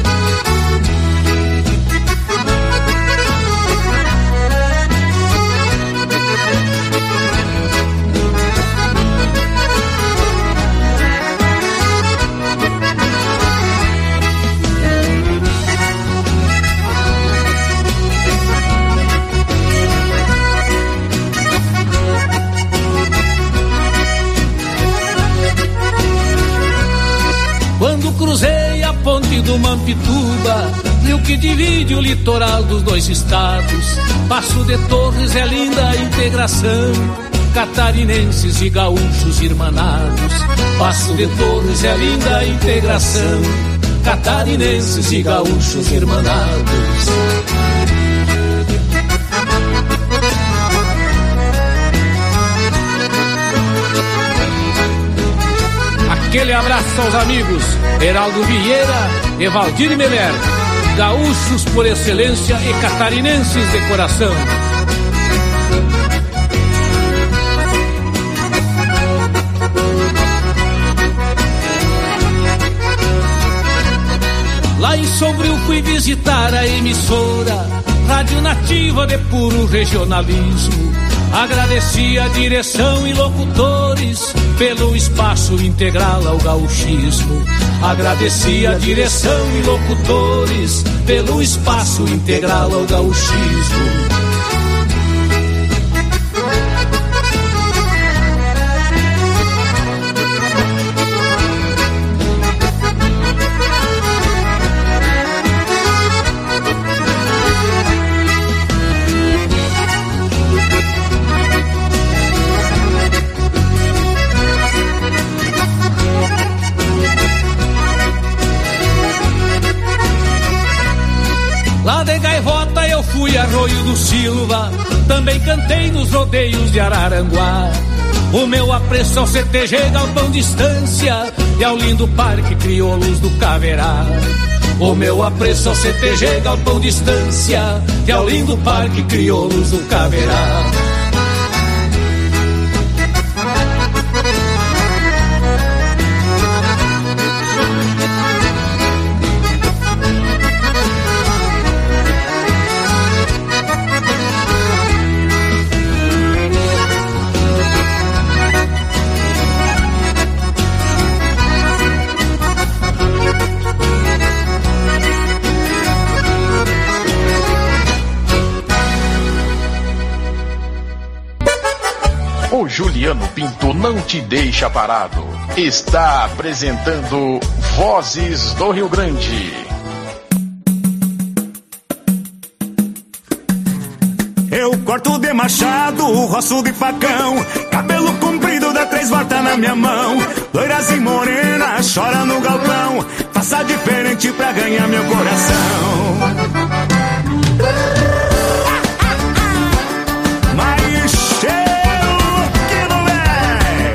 Cruzei a ponte do Mampituba, rio que divide o litoral dos dois estados. Passo de Torres é linda a integração, catarinenses e gaúchos irmanados. Passo de Torres é linda a integração, catarinenses e gaúchos irmanados. Aquele abraço aos amigos Heraldo Vieira e Valdir Meller, gaúchos por excelência e catarinenses de coração. Lá em Sombrio fui visitar a emissora, rádio nativa de puro regionalismo. Agradeci a direção e locutores pelo espaço integral ao gauchismo. Agradeci a direção e locutores pelo espaço integral ao gauchismo. Fui a Arroio do Silva, também cantei nos rodeios de Araranguá. O meu apreço ao CTG Galpão Distância e ao lindo Parque Crioulos do Caverá. O meu apreço ao CTG Galpão Distância e ao lindo Parque Crioulos do Caverá. Juliano Pinto não te deixa parado. Está apresentando Vozes do Rio Grande. Eu corto de machado, roço de facão, cabelo comprido dá 3 voltas na minha mão. Loiras e morenas chora no galpão, faça diferente pra ganhar meu coração. Mas cheiro que não é.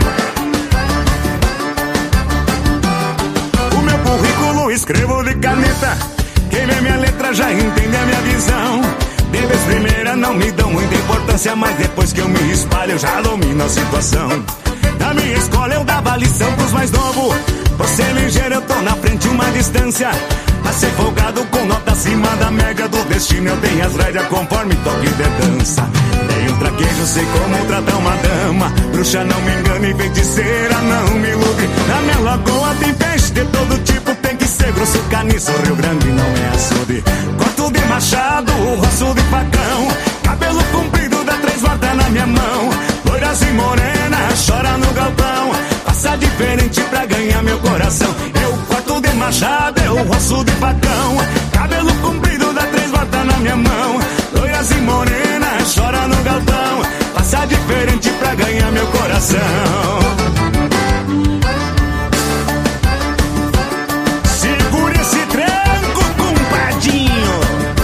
O meu currículo escrevo de caneta, quem vê minha letra já entende a minha visão. De vez primeira não me dão muita importância, mas depois que eu me espalho eu já domino a situação. Na minha escola eu dava lição pros mais novos, por ser ligeiro eu tô na frente uma distância. Pra ser folgado com nota acima da média do destino, eu tenho as rédeas conforme toque de dança. Tenho traquejo, sei como tratar uma dama, bruxa não me engana e feiticeira não me ilude. Na minha lagoa tem peixe de todo tipo, tem que ser grosso, caniço, Rio Grande não é açude. Corto de machado, roço de facão, cabelo comprido dá 3 voltas na minha mão. Loiras e morenas chora no galpão, faça diferente pra ganhar meu coração. Eu corto de machado, eu roço de facão, cabelo comprido dá 3 voltas na minha mão. Loiras e morenas chora no galpão, faça diferente pra ganhar meu coração. Segura esse tranco, compadinho.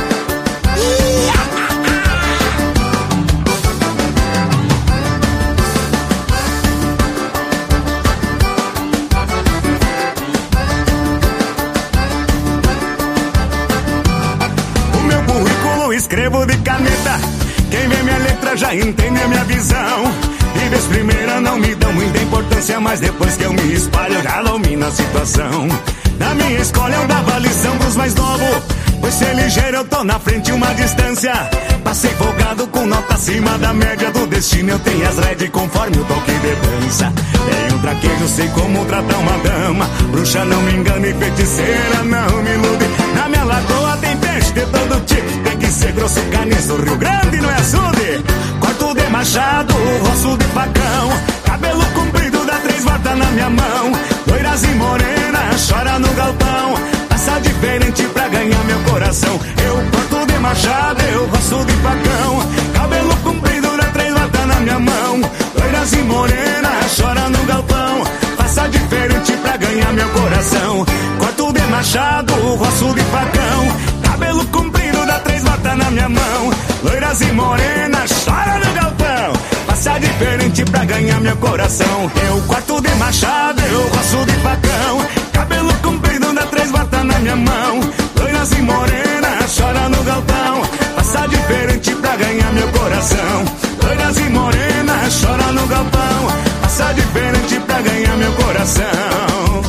O meu currículo escrevo de caneta, quem vê minha letra já entende a minha visão. De vez primeira não me dão muita importância, mas depois que eu me espalho eu já domino a situação. Na minha escola eu dava lição pros mais novos, pois ser ligeiro eu tô na frente uma distância. Passei folgado com nota acima da média do destino, eu tenho as rédeas conforme o toque de dança. Tenho traquejo, sei como tratar uma dama, bruxa não me engana e feiticeira não me ilude. Na minha lagoa tem peixe de todo tipo, tem que ser grosso, caniço, Rio Grande não é açude. Corto de machado, roço de facão, cabelo comprido dá 3 voltas na minha mão. Loiras e morenas chora no galpão, faça diferente pra ganhar meu coração. Eu corto de machado, eu roço de facão, cabelo comprido dá 3 voltas na minha mão. Loiras e morenas chora no galpão, faça diferente pra ganhar meu coração. Corto de machado, roço de facão, cabelo comprido dá 3 voltas na minha mão. Loiras e morenas chora no galpão, faça diferente pra ganhar meu coração. Eu corto de machado, eu roço de facão, cabelo comprido dá 3 voltas na minha mão. Loiras e morenas chora no galpão, faça diferente pra ganhar meu coração. Loiras e morenas chora no galpão, faça diferente pra ganhar meu coração.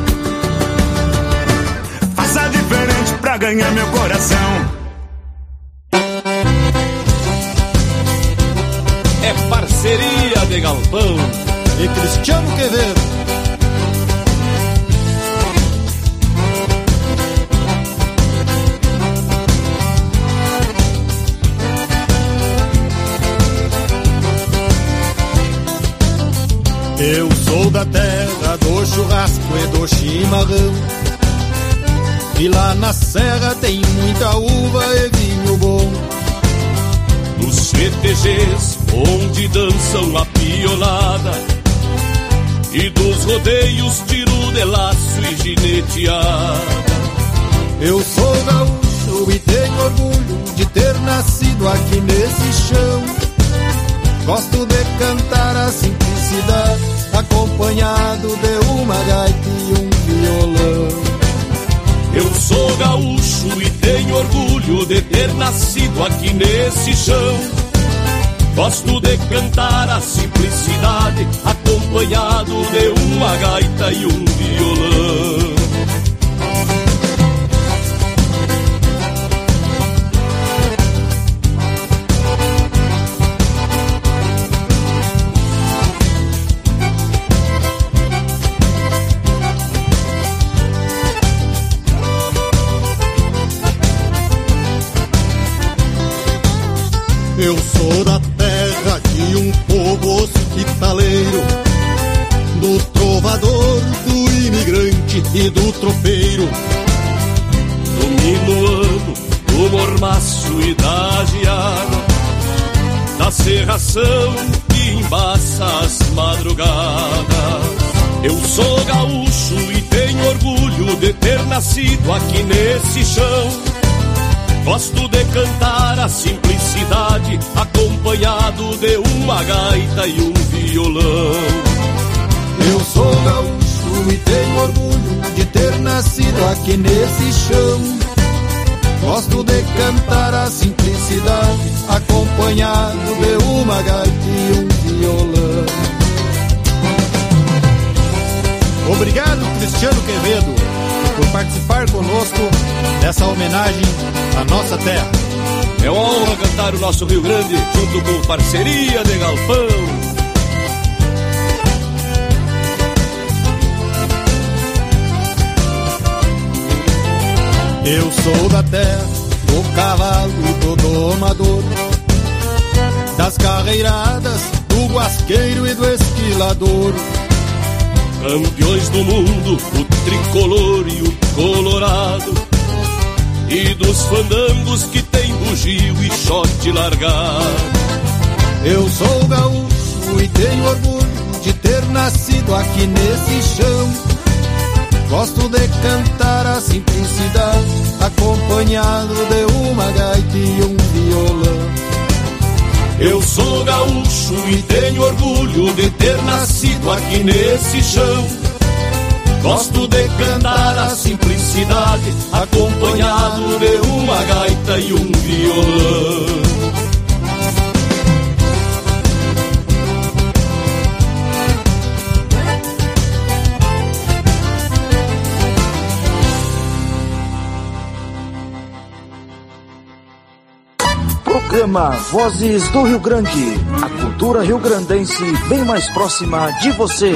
Faça diferente pra ganhar meu coração. É parceria de galpão e Cristiano Quevedo. Eu sou da terra do churrasco e do chimarrão, e lá na serra tem muita uva e vinho bom. Nos CTGs onde dançam a pionada, e dos rodeios tiro de laço e gineteada. Eu sou gaúcho e tenho orgulho de ter nascido aqui nesse chão. Gosto de cantar a simplicidade, acompanhado de uma gaita e um violão. Eu sou gaúcho e tenho orgulho de ter nascido aqui nesse chão. Gosto de cantar a simplicidade, acompanhado de uma gaita e um violão. Eu sou da terra de um povo que e do tropeiro. Do minuano, do mormaço e da geada, da serração que embaça as madrugadas. Eu sou gaúcho e tenho orgulho de ter nascido aqui nesse chão. Gosto de cantar a simplicidade, acompanhado de uma gaita e um violão. Eu sou gaúcho e tenho orgulho de ter nascido aqui nesse chão. Gosto de cantar a simplicidade, acompanhado de uma gaita e um violão. Obrigado, Cristiano Quevedo, por participar conosco dessa homenagem à nossa terra. É uma honra cantar o nosso Rio Grande junto com Parceria de Galpão. Eu sou da terra, do cavalo e do domador, das carreiradas, do guasqueiro e do esquilador. Campeões do mundo, o tricolor e o colorado, e dos fandangos que tem bugio e shot largado. Eu sou gaúcho e tenho orgulho de ter nascido aqui nesse chão. Gosto de cantar a simplicidade, acompanhado de uma gaita e um violão. Eu sou gaúcho e tenho orgulho de ter nascido aqui nesse chão. Gosto de cantar a simplicidade, acompanhado de uma gaita e um violão. Programa Vozes do Rio Grande, a cultura rio-grandense bem mais próxima de você.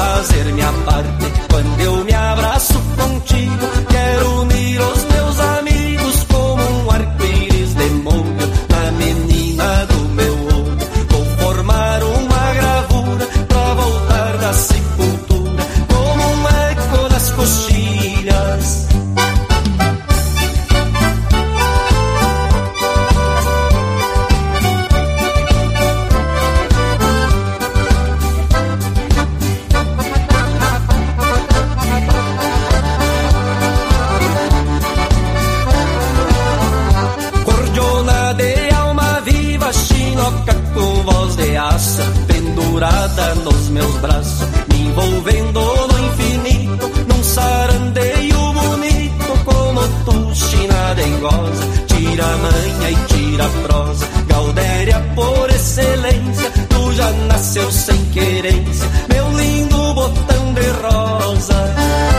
Quando eu me abraço contigo, quero unir os meus amigos. ameaça pendurada nos meus braços, me envolvendo no infinito, num sarandeio bonito, como tu, China dengosa, tira a manha e tira a prosa, Gaudéria por excelência, tu já nasceu sem querência, meu lindo botão de rosa.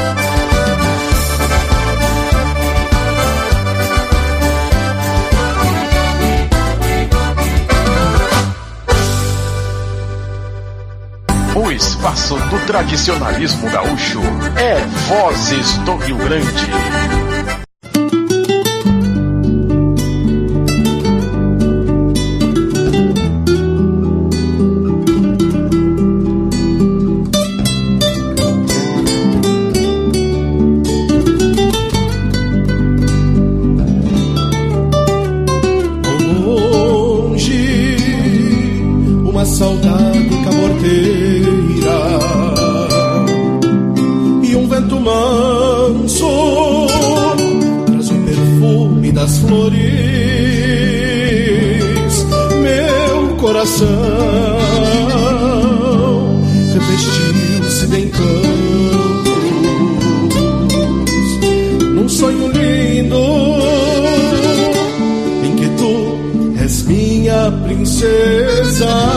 O espaço do tradicionalismo gaúcho é Vozes do Rio Grande. Saudade caborteira e um vento manso traz o perfume das flores. Meu coração revestiu-se de encantos num sonho lindo em que tu és minha princesa.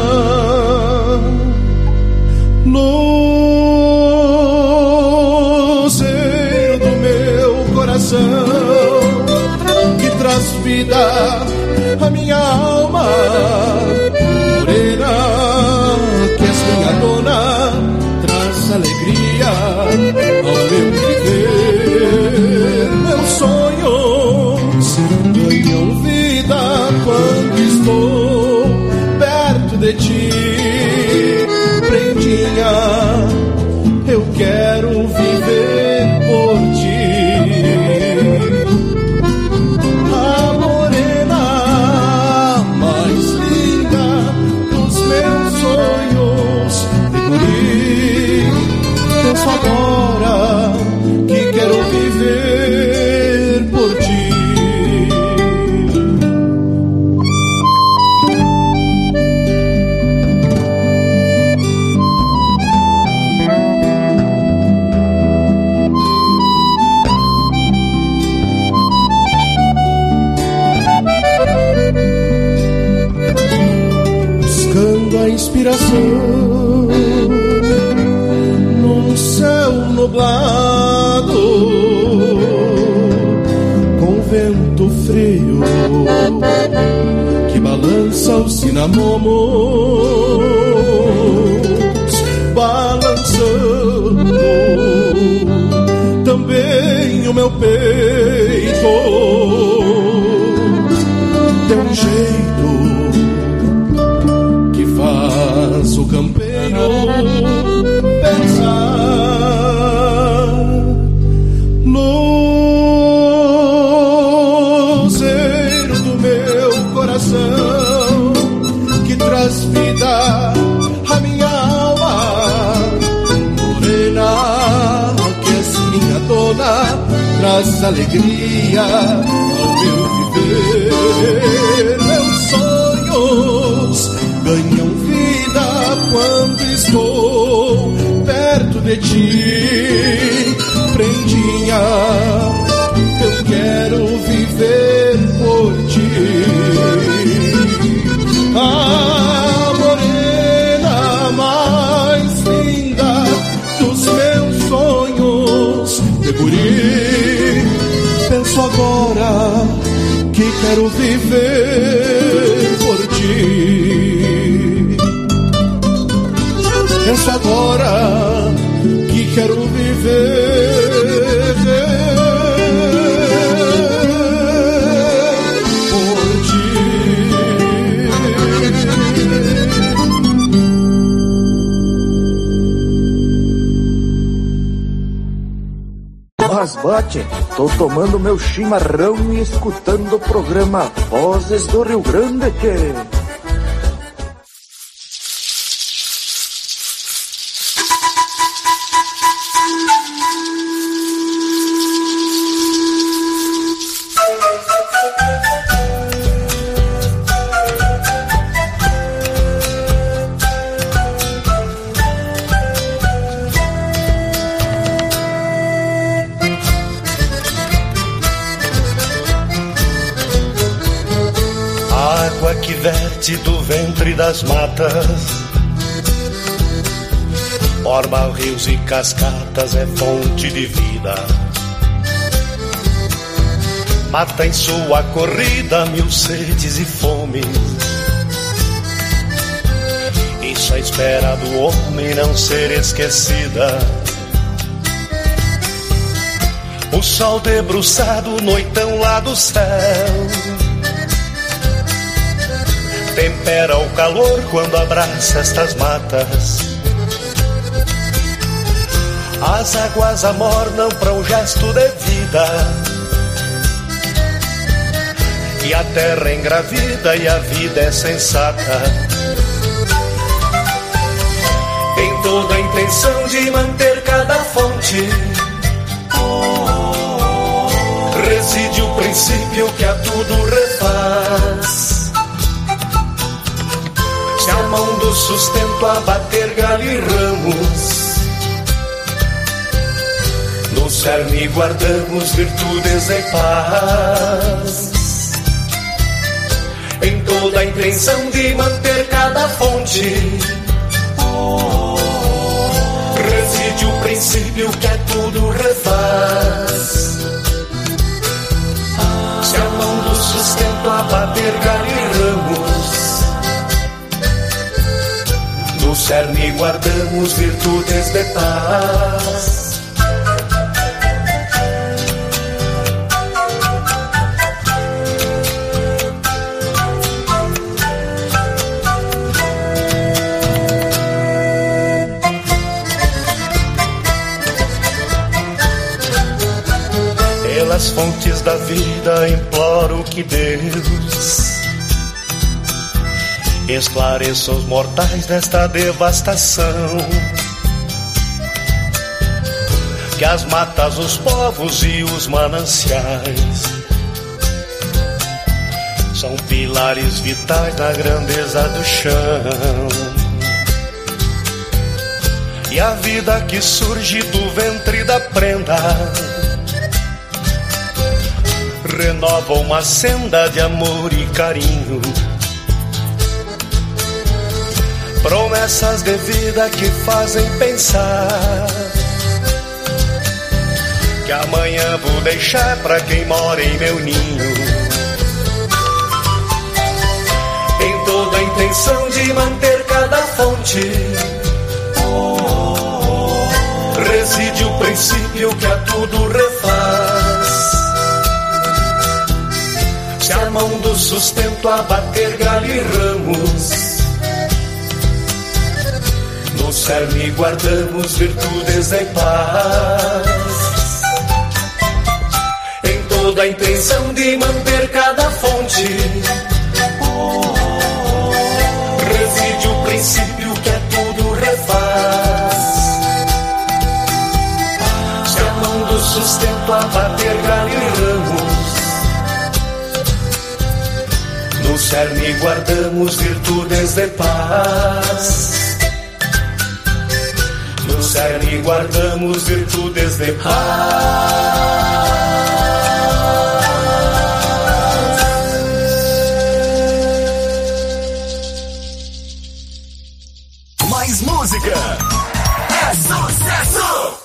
Luzeiro do meu coração que traz vida à minha alma, morena que és minha dona, traz alegria ao meu viver. Meus sonhos ganham vida quando estou perto de ti, prendinha, eu quero viver por ti. A morena mais linda dos meus sonhos de guri, penso agora que quero viver por ti. A inspiração num céu nublado, com vento frio que balança os cinamomos, balançando também o meu peito. Tem um jeito faz o campeiro pensar. Luzeiro do meu coração que traz vida à minha alma, morena que és minha dona, traz alegria ao meu viver. Meus sonhos ganham vida quando estou perto de ti, prendinha, eu quero viver por ti. A morena mais linda dos meus sonhos de guri, penso agora que quero viver por ti. Penso agora que quero viver por ti. Mas bate, tô tomando meu chimarrão e escutando o programa Vozes do Rio Grande, que... leite do ventre das matas. Forma rios e cascatas, é fonte de vida. Mata em sua corrida mil sedes e fomes. Isso é espera do homem não ser esquecida. O sol debruçado, noitão lá do céu, tempera o calor quando abraça estas matas. As águas amornam para um gesto de vida, e a terra engravida e a vida é sensata. Tem toda a intenção de manter cada fonte, reside o princípio que a tudo refaz. Se a mão do sustento abater galho e ramos, no cerne guardamos virtudes em paz. Em toda a intenção de manter cada fonte, reside o princípio que a tudo refaz. Se a mão do sustento abater galho e ramos, no cerne guardamos virtudes de paz. Pelas fontes da vida imploro que Deus esclareça os mortais desta devastação, que as matas, os povos e os mananciais são pilares vitais da grandeza do chão. E a vida que surge do ventre da prenda renova uma senda de amor e carinho, promessas de vida que fazem pensar que amanhã vou deixar pra quem mora em meu ninho. Em toda a intenção de manter cada fonte, reside o princípio que a tudo refaz. Se a mão do sustento abater galho e ramos, no cerne guardamos virtudes em paz. Em toda a intenção de manter cada fonte, reside o princípio que a tudo refaz. Se a mão do sustento abater galho e ramos, no cerne guardamos virtudes de paz. No cerne guardamos virtudes de paz. Mais música é sucesso!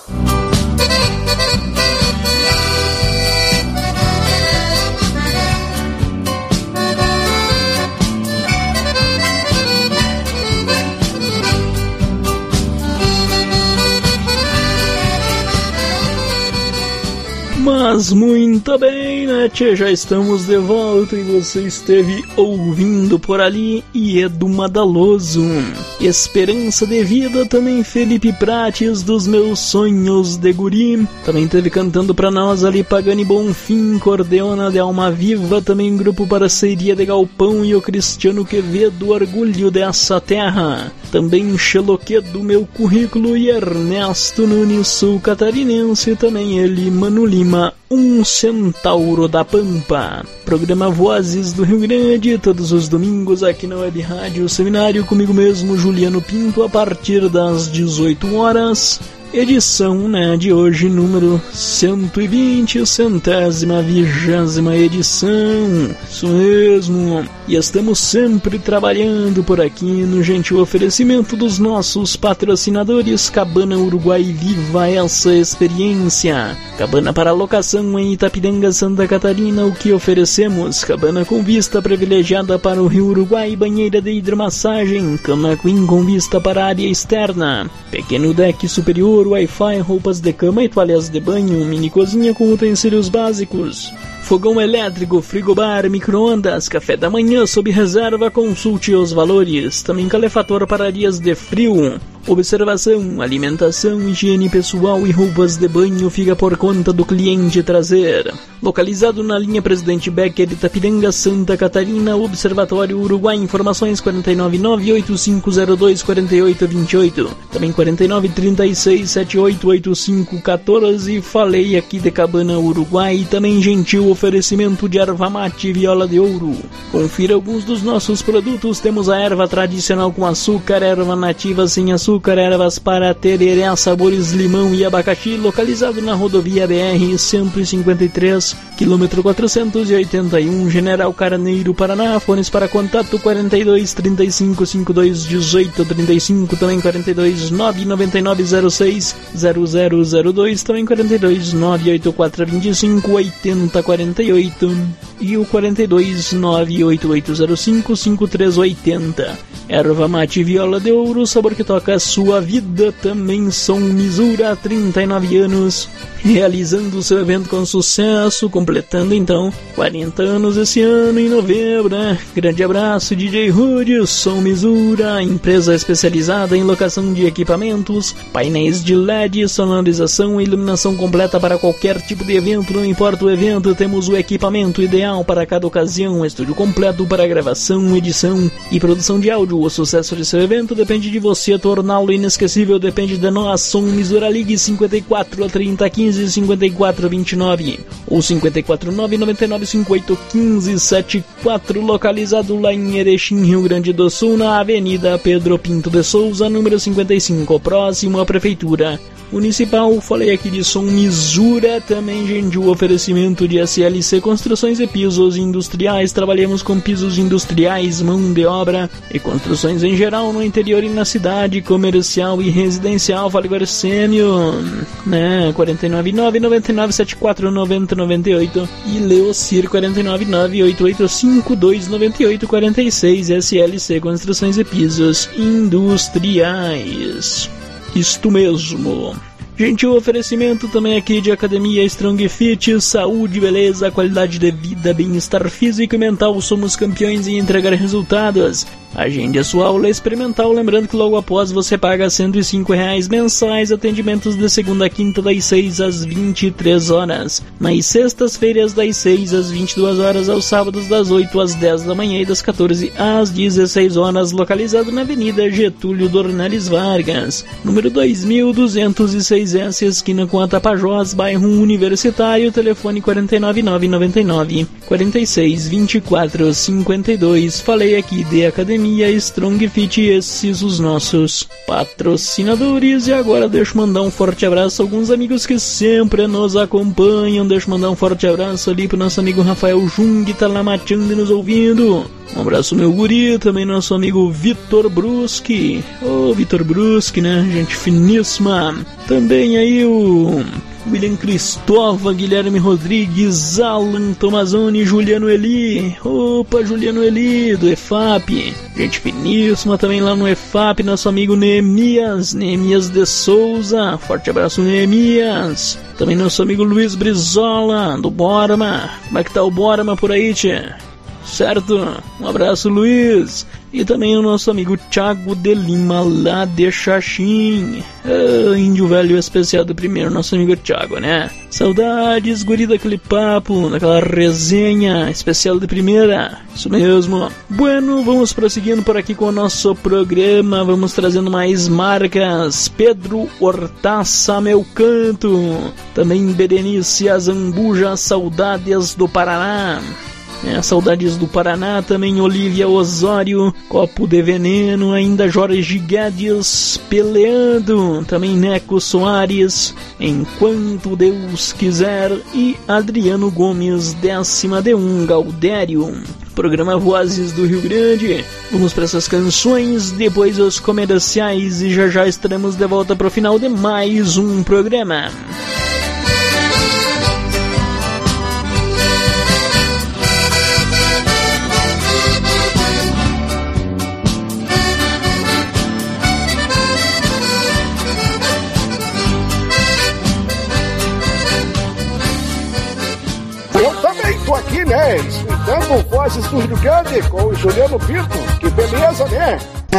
Mas muito bem, né, tchê? Já estamos de volta e você esteve ouvindo por ali Edu Madaloso, Esperança de Vida, também Felipe Prates, Dos Meus Sonhos de Guri, também teve cantando pra nós ali Pagani Bonfim, Cordeona de Alma Viva, também Grupo Parceria de Galpão e o Cristiano Quevedo, Orgulho dessa Terra, também Xeloque do Meu Currículo e Ernesto Nunes, sul catarinense, também ele, Mano Lima, Um Centauro da Pampa. Programa Vozes do Rio Grande, todos os domingos aqui na Web Rádio Seminário, comigo mesmo, Juliano Pinto, a partir das 18 horas. edição, né, de hoje, número 120, 120ª edição, isso mesmo, e estamos sempre trabalhando por aqui no gentil oferecimento dos nossos patrocinadores Cabana Uruguai. Viva essa experiência! Cabana para locação em Itapiranga, Santa Catarina. O que oferecemos? Cabana com vista privilegiada para o Rio Uruguai, banheira de hidromassagem, cama queen com vista para a área externa, pequeno deck superior, Wi-Fi, roupas de cama e toalhas de banho, mini cozinha com utensílios básicos, fogão elétrico, frigobar, micro-ondas, café da manhã sob reserva, consulte os valores. Também calefator para dias de frio. Observação, alimentação, higiene pessoal e roupas de banho fica por conta do cliente trazer. Localizado na linha Presidente Becker, Itapiranga, Santa Catarina, Observatório Uruguai. Informações 499-8502-4828. Também 4936-788514. Falei aqui de Cabana Uruguai. Também gentil oferecimento de erva mate Viola de Ouro. Confira alguns dos nossos produtos. Temos a erva tradicional com açúcar, erva nativa sem açúcar, ervas para tereré, sabores limão e abacaxi, localizado na rodovia BR-153, quilômetro 481, General Carneiro, Paraná. Fones para contato 42 35 52 18 35, também 42 99906 0002, também 42 984 25 80 48 e o 42 98805 5380. Erva mate Viola de Ouro, sabor que toca a sua vida. Também Som Misura, 39 anos, realizando seu evento com sucesso, completando então 40 anos esse ano em novembro, né? Grande abraço, DJ Rudy. Som Misura, empresa especializada em locação de equipamentos, painéis de LED, sonorização e iluminação completa para qualquer tipo de evento, não importa o evento, temos o equipamento ideal para cada ocasião, estúdio completo para gravação, edição e produção de áudio. O sucesso de seu evento depende de você, torná-lo inesquecível depende de nós. Som Misura, ligue 54 30 15 54 29 ou 54 999 58 15 74, localizado lá em Erechim, Rio Grande do Sul, na Avenida Pedro Pinto de Souza, número 55, próximo à Prefeitura Municipal. Falei aqui de Som Misura. Também, gente, o oferecimento de SLC Construções e Pisos Industriais. Trabalhamos com pisos industriais, mão de obra e construções em geral no interior e na cidade, comercial e residencial. Fale Guarcêmio, né? 499-9974-9098 e Leocir 499-8852-9846. SLC Construções e Pisos Industriais. Isto mesmo. Gentil oferecimento também aqui de Academia Strong Fit, saúde, beleza, qualidade de vida, bem-estar físico e mental. Somos campeões em entregar resultados. Agende a sua aula experimental, lembrando que logo após você paga R$105 mensais, atendimentos de segunda a quinta das 6 às 23 horas, nas sextas-feiras das 6 às 22 horas, aos sábados das 8 às 10 da manhã e das 14 às 16 horas, localizado na Avenida Getúlio Dornelles Vargas, número 2206S, esquina com a Tapajós, bairro Universitário. Telefone 49999 462452. Falei aqui de Academia Strong Fit, esses os nossos patrocinadores. E agora deixa eu mandar um forte abraço a alguns amigos que sempre nos acompanham. Deixa eu mandar um forte abraço ali pro nosso amigo Rafael Jung, que tá lá mateando e nos ouvindo. Um abraço, meu guri. Também nosso amigo Vitor Bruschi. Ô, Vitor Bruschi, né? Gente finíssima. Também aí o William Cristóvão, Guilherme Rodrigues, Alan Tomazoni, Juliano Eli. Opa, Juliano Eli, do EFAP. Gente finíssima também lá no EFAP. Nosso amigo Neemias de Souza. Forte abraço, Neemias. Também nosso amigo Luiz Brizola, do Borma. Como é que tá o Borma por aí, tia? Certo? Um abraço, Luiz. E também o nosso amigo Thiago de Lima, lá de Xaxim. Índio velho especial do primeiro, nosso amigo Thiago, né? Saudades, guri, daquele papo, daquela resenha especial de primeira. Isso mesmo. Bueno, vamos prosseguindo por aqui com o nosso programa. Vamos trazendo mais marcas. Pedro Hortaça, Meu Canto. Também Berenice Azambuja, Saudades do Paraná. Saudades do Paraná, também Olívia Osório, Copo de Veneno, ainda Jorge Guedes peleando, também Neco Soares, Enquanto Deus Quiser e Adriano Gomes, 10ª Gaudério. Programa Vozes do Rio Grande. Vamos para essas canções, depois os comerciais e já estaremos de volta para o final de mais um programa. Aqui, né? Escutando Vozes do Rio Grande com o Juliano Pinto. Que beleza, né?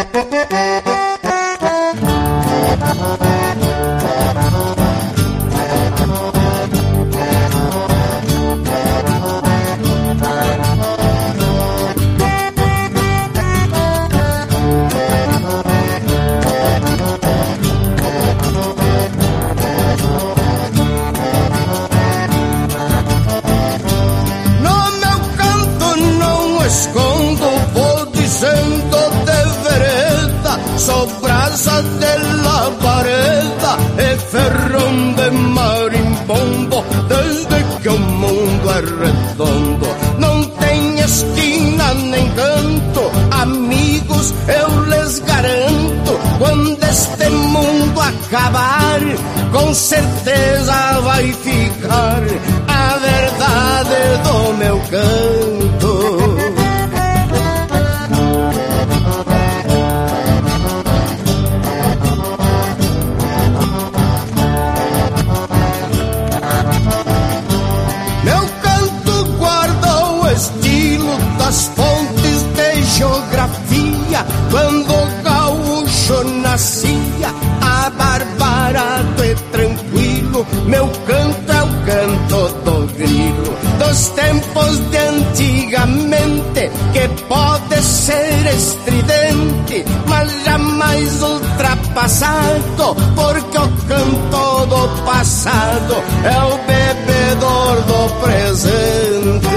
Sou brasa de labareda e ferrão de marimbombo, desde que o mundo é redondo. Não tem esquina nem canto, amigos, eu lhes garanto. Quando este mundo acabar, com certeza vai ficar a verdade do meu canto. Das fontes de geografia, quando o gaúcho nascia, abarbarado e tranquilo, meu canto é o canto do grilo, dos tempos de antigamente, que pode ser estridente, mas jamais ultrapassado, porque o canto do passado é o bebedor do presente.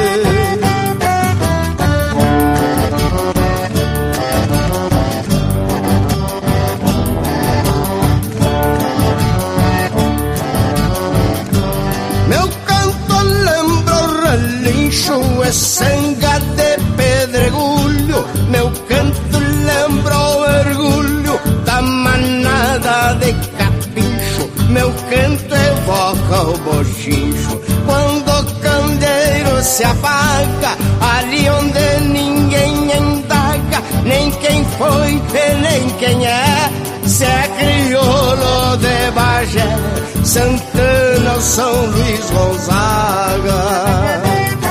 É sanga de pedregulho, meu canto lembra o orgulho da manada de capincho, meu canto evoca o bochincho. Quando o candeeiro se apaga, ali onde ninguém indaga, nem quem foi e nem quem é, se é crioulo de Bagé, Santana ou São Luís Gonzaga.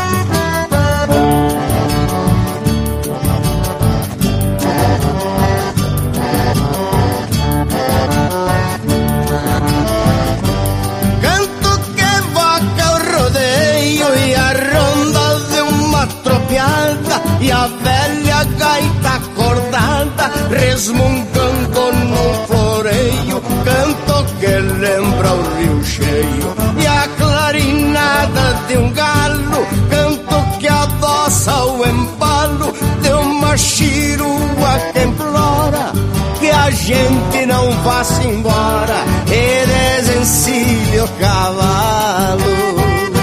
E a velha gaita acordada resmungando num floreio, canto que lembra o rio cheio. E a clarinada de um galo, canto que adoça o embalo de uma chirua que implora que a gente não vá-se embora e desencilhe o cavalo.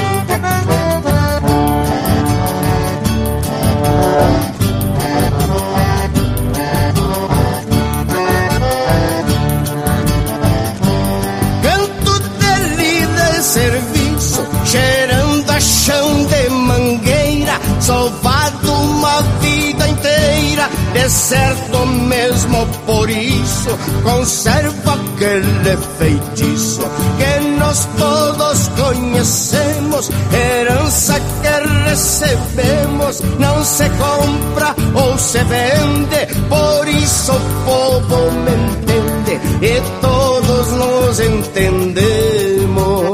Serviço, cheirando a chão de mangueira, salvado uma vida inteira, de certo mesmo por isso, conservo aquele feitiço que nós todos conhecemos, herança que recebemos, não se compra ou se vende, por isso o povo me entende e todos nos entendemos.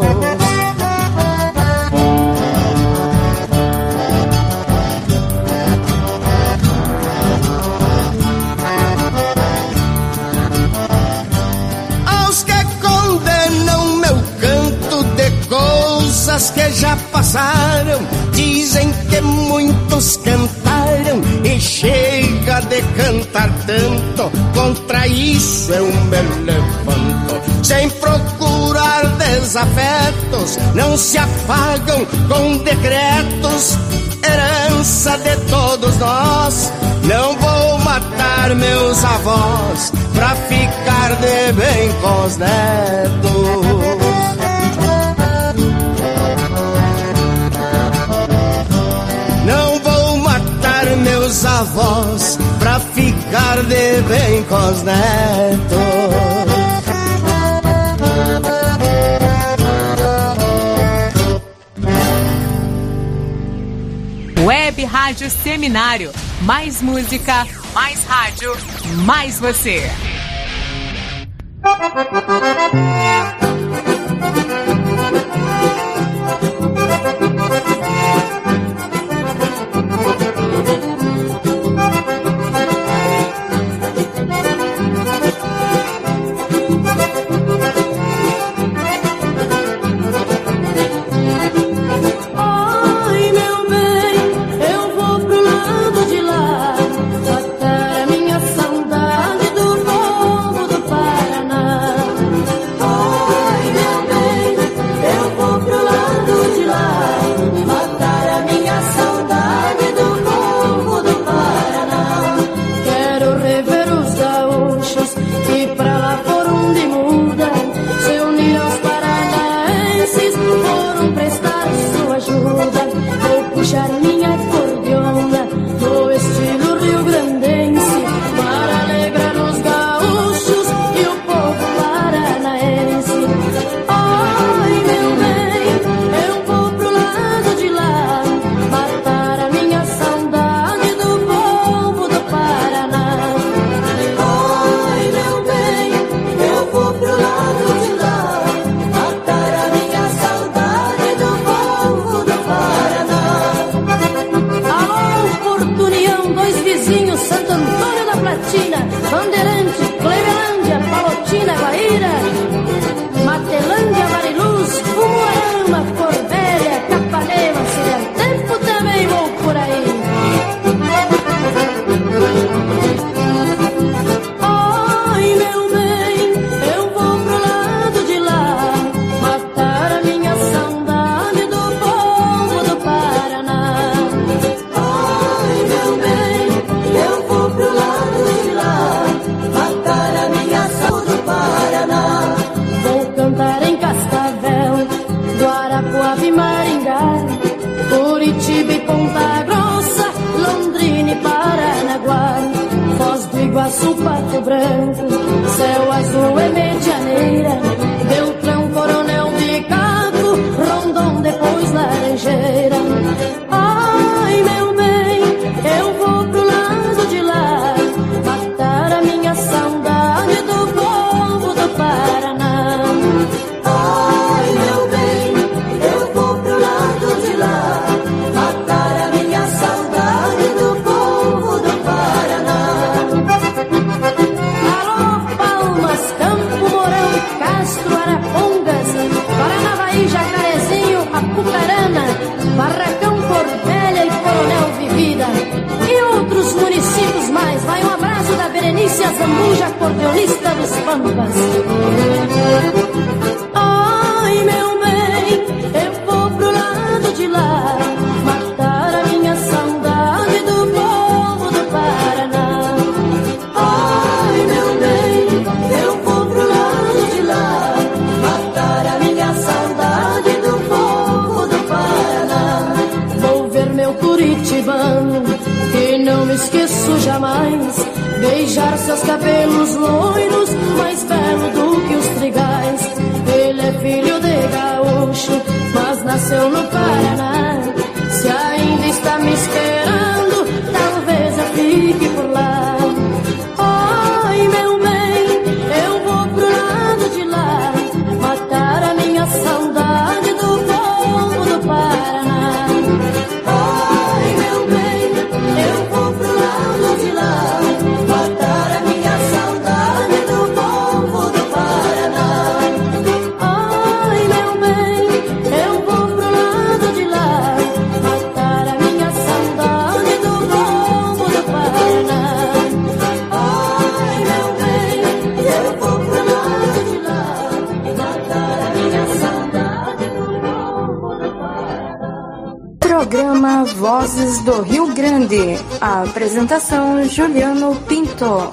Que já passaram, dizem que muitos cantaram, e chega de cantar tanto, contra isso eu me levanto. Sem procurar desafetos, não se apagam com decretos, herança de todos nós. Não vou matar meus avós pra ficar de bem com os netos. Não vou matar meus avós pra ficar de bem com os netos. Web Rádio Seminário. Mais música, mais rádio, mais você. programa Vozes do Rio Grande. A apresentação Juliano Pinto.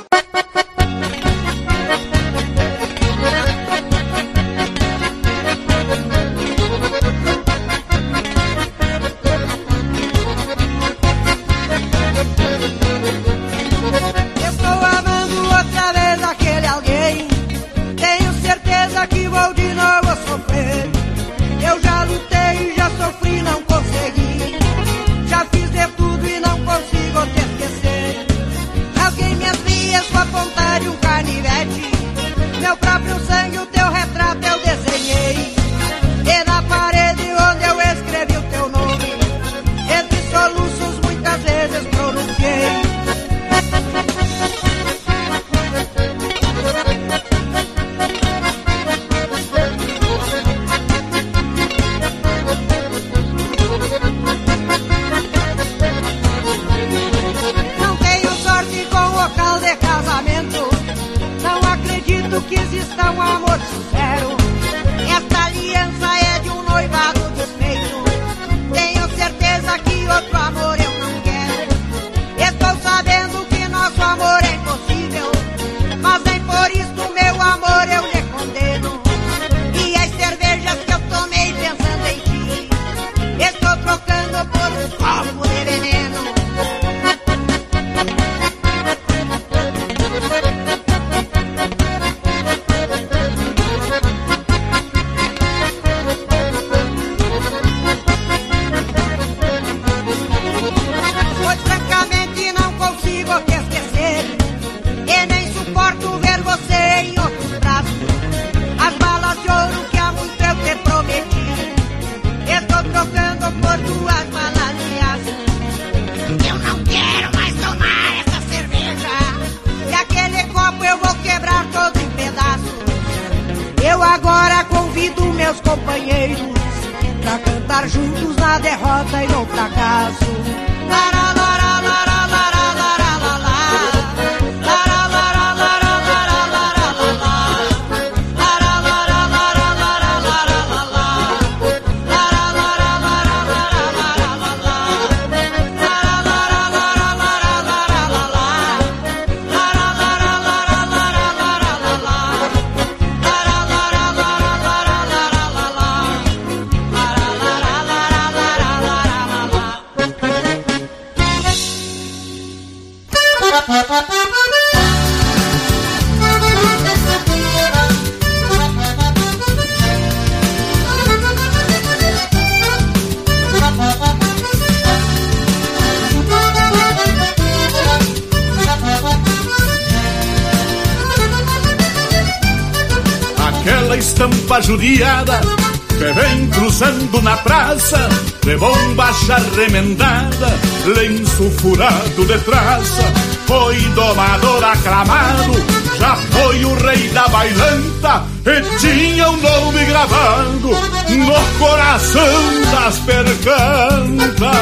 Judiada que vem cruzando na praça, de bombacha remendada, lenço furado de traça. Foi domador aclamado, já foi o rei da bailanta, e tinha um nome gravado no coração das percantas.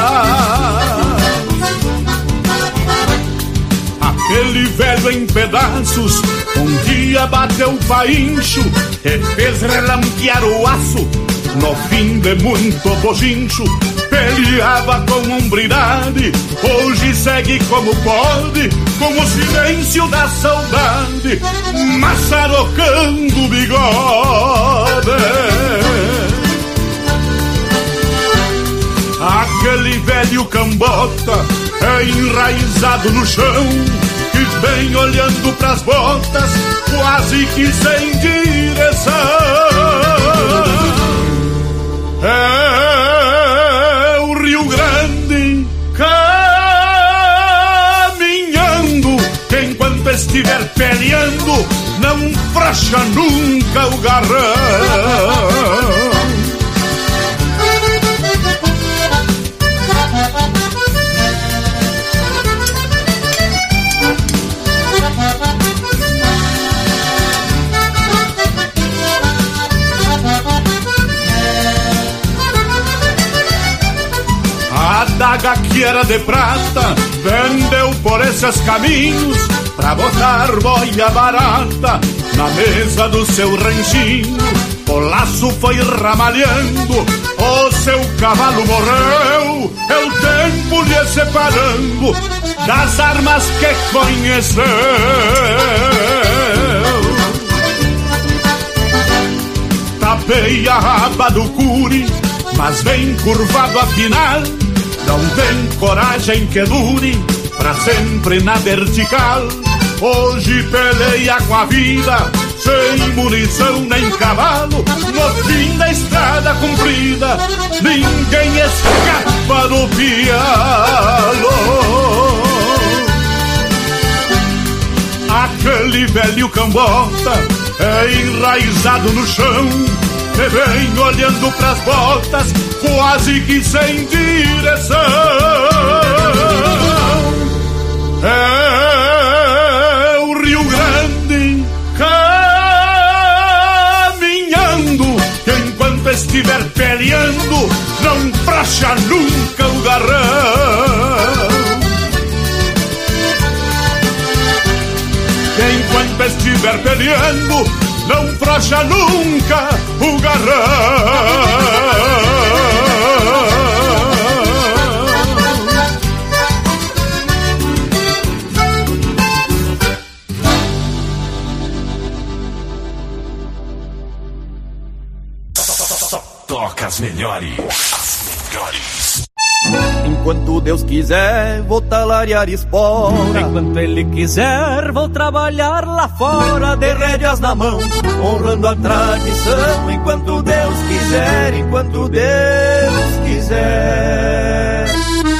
Aquele velho em pedaços um dia bateu paincho e fez relampear o aço. No fim de muito bochincho, peleava com hombridade. Hoje segue como pode, com o silêncio da saudade, maçarocando o bigode. Aquele velho cambota é enraizado no chão, que vem olhando pras botas, quase que sem direção. É o Rio Grande caminhando, que enquanto estiver peleando, não frouxa nunca o garrão. A daga que era de prata vendeu por esses caminhos pra botar boia barata na mesa do seu ranchinho. O laço foi ramalhando, os seu cavalo morreu, é o tempo lhe separando das armas que conheceu. Tapeia a aba do curi, mas vem curvado afinal. Não tem coragem que dure pra sempre na vertical. Hoje peleia com a vida, sem munição nem cavalo. No fim da estrada comprida, ninguém escapa do pialo. Aquele velho cambota é enraizado no chão, e vem olhando pras botas, quase que sem direção. É o Rio Grande caminhando, enquanto estiver peleando, não frouxa nunca o garrão. Enquanto estiver peleando, não frouxa nunca o garrão. Só toca as melhores. Enquanto Deus quiser, vou talariar espora. Enquanto Ele quiser, vou trabalhar lá fora, de rédeas na mão, honrando a tradição. Enquanto Deus quiser, enquanto Deus quiser.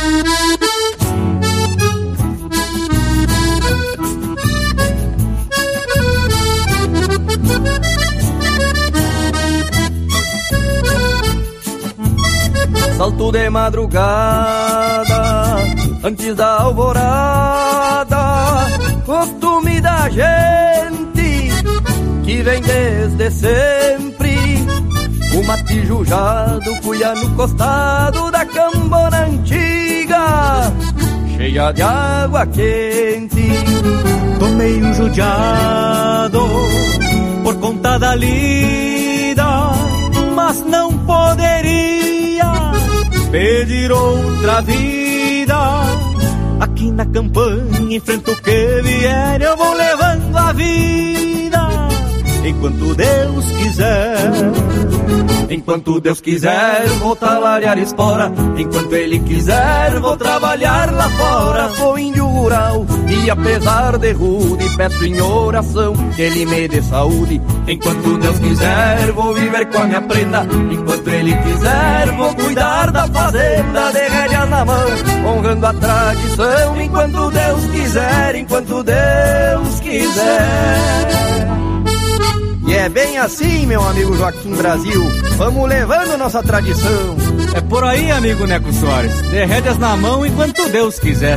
Salto de madrugada, antes da alvorada, costume da gente que vem desde sempre. O mate jujado cuia no costado da cambona antiga, cheia de água quente. Tô meio judiado por conta da lida, mas não poderia pedir outra vida. Aqui na campanha, enfrento o que vier, eu vou levando a vida, enquanto Deus quiser. Enquanto Deus quiser, vou talariar espora. Enquanto Ele quiser, vou trabalhar lá fora. Sou índio rural e apesar de rude, peço em oração que Ele me dê saúde. Enquanto Deus quiser, vou viver com a minha prenda. Enquanto Ele quiser, vou cuidar da fazenda, de rédeas na mão, honrando a tradição. Enquanto Deus quiser, enquanto Deus quiser. E é bem assim, meu amigo Joaquim Brasil, vamos levando nossa tradição. É por aí, amigo Neco Soares, de rédeas na mão enquanto Deus quiser.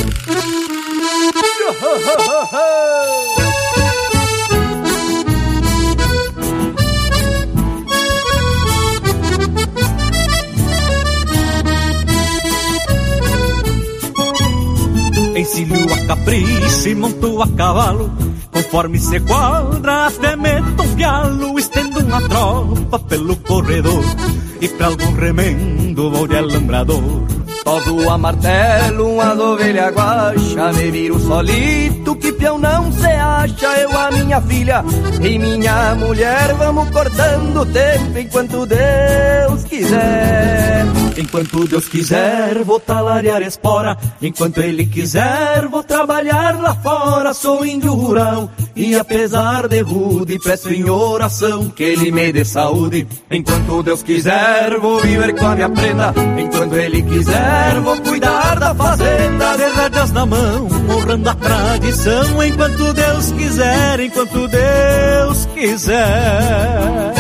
Encilho a capricho e monto a cavalo, conforme se quadra, até meto um pialo, estendo uma tropa pelo corredor, e pra algum remendo vou de alambrador. Toso a martelo, uma ovelha guacha, me viro solito, que peão não se acha. Eu, a minha filha e minha mulher, vamos cortando o tempo enquanto Deus quiser. Enquanto Deus quiser, vou talariar espora. Enquanto Ele quiser, vou trabalhar lá fora. Sou índio rural e apesar de rude, peço em oração que Ele me dê saúde. Enquanto Deus quiser, vou viver com a minha prenda. Enquanto Ele quiser, vou cuidar da fazenda, de rédeas na mão, honrando a tradição. Enquanto Deus quiser, enquanto Deus quiser.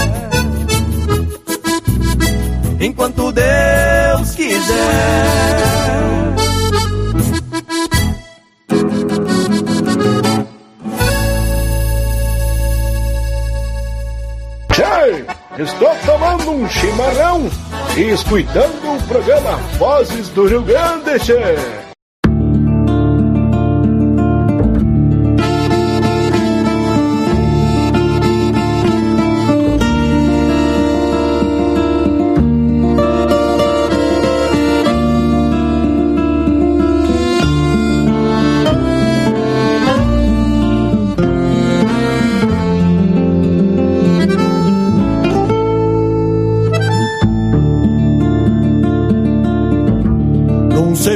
Enquanto Deus quiser. Tchê, estou tomando um chimarrão e escutando o programa Vozes do Rio Grande, tchê.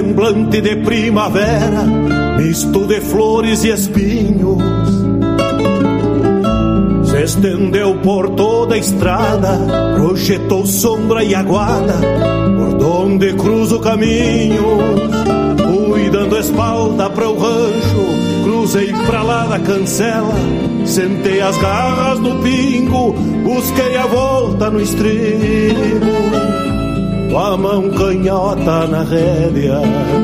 semblante de primavera, misto de flores e espinhos, se estendeu por toda a estrada, projetou sombra e aguada, por donde cruzo caminhos, fui dando espalda para o rancho, cruzei pra lá da cancela, sentei as garras no pingo, busquei a volta no estribo, com a mão canhota na rédea.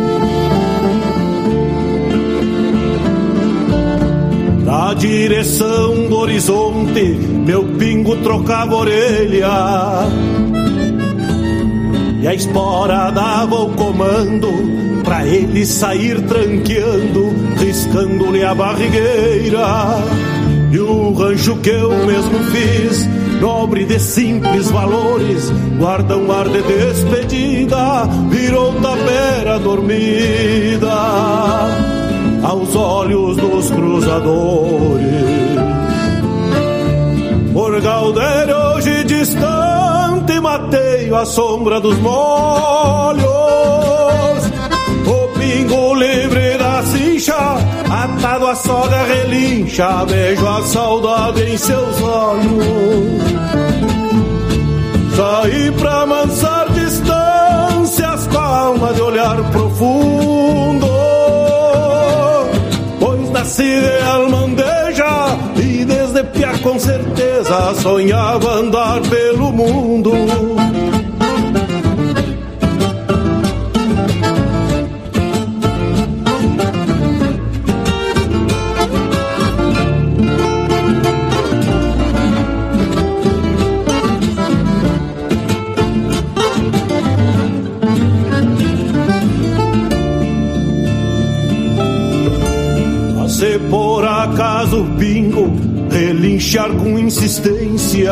Na direção do horizonte, meu pingo trocava orelha, e a espora dava o comando pra ele sair tranqueando, riscando-lhe a barrigueira. E o rancho que eu mesmo fiz, nobre de simples valores, guarda um ar de despedida, virou tapera dormida aos olhos dos cruzadores. Por Galdério hoje distante, mateio a sombra dos molhos, o pingo livre da cincha, atado à soga relincha, vejo a saudade em seus olhos. Saí pra amansar distâncias com a alma de olhar profundo, pois nasci de almandeja e desde piá com certeza sonhava andar pelo mundo. Se por acaso o pingo relinchar com insistência,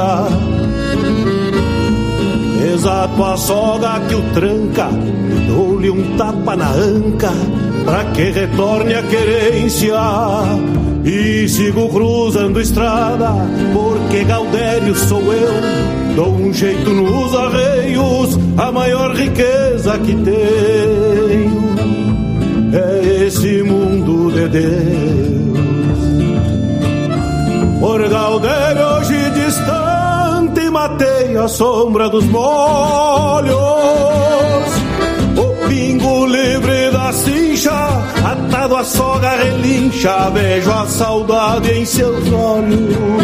exato a soga que o tranca, dou-lhe um tapa na anca pra que retorne a querência. E sigo cruzando estrada, porque Galdério sou eu, dou um jeito nos arreios, a maior riqueza que tenho é esse mundo de Deus. Por Galdério hoje distante, matei a sombra dos molhos, o pingo livre da cincha, atado à soga relincha, vejo a saudade em seus olhos.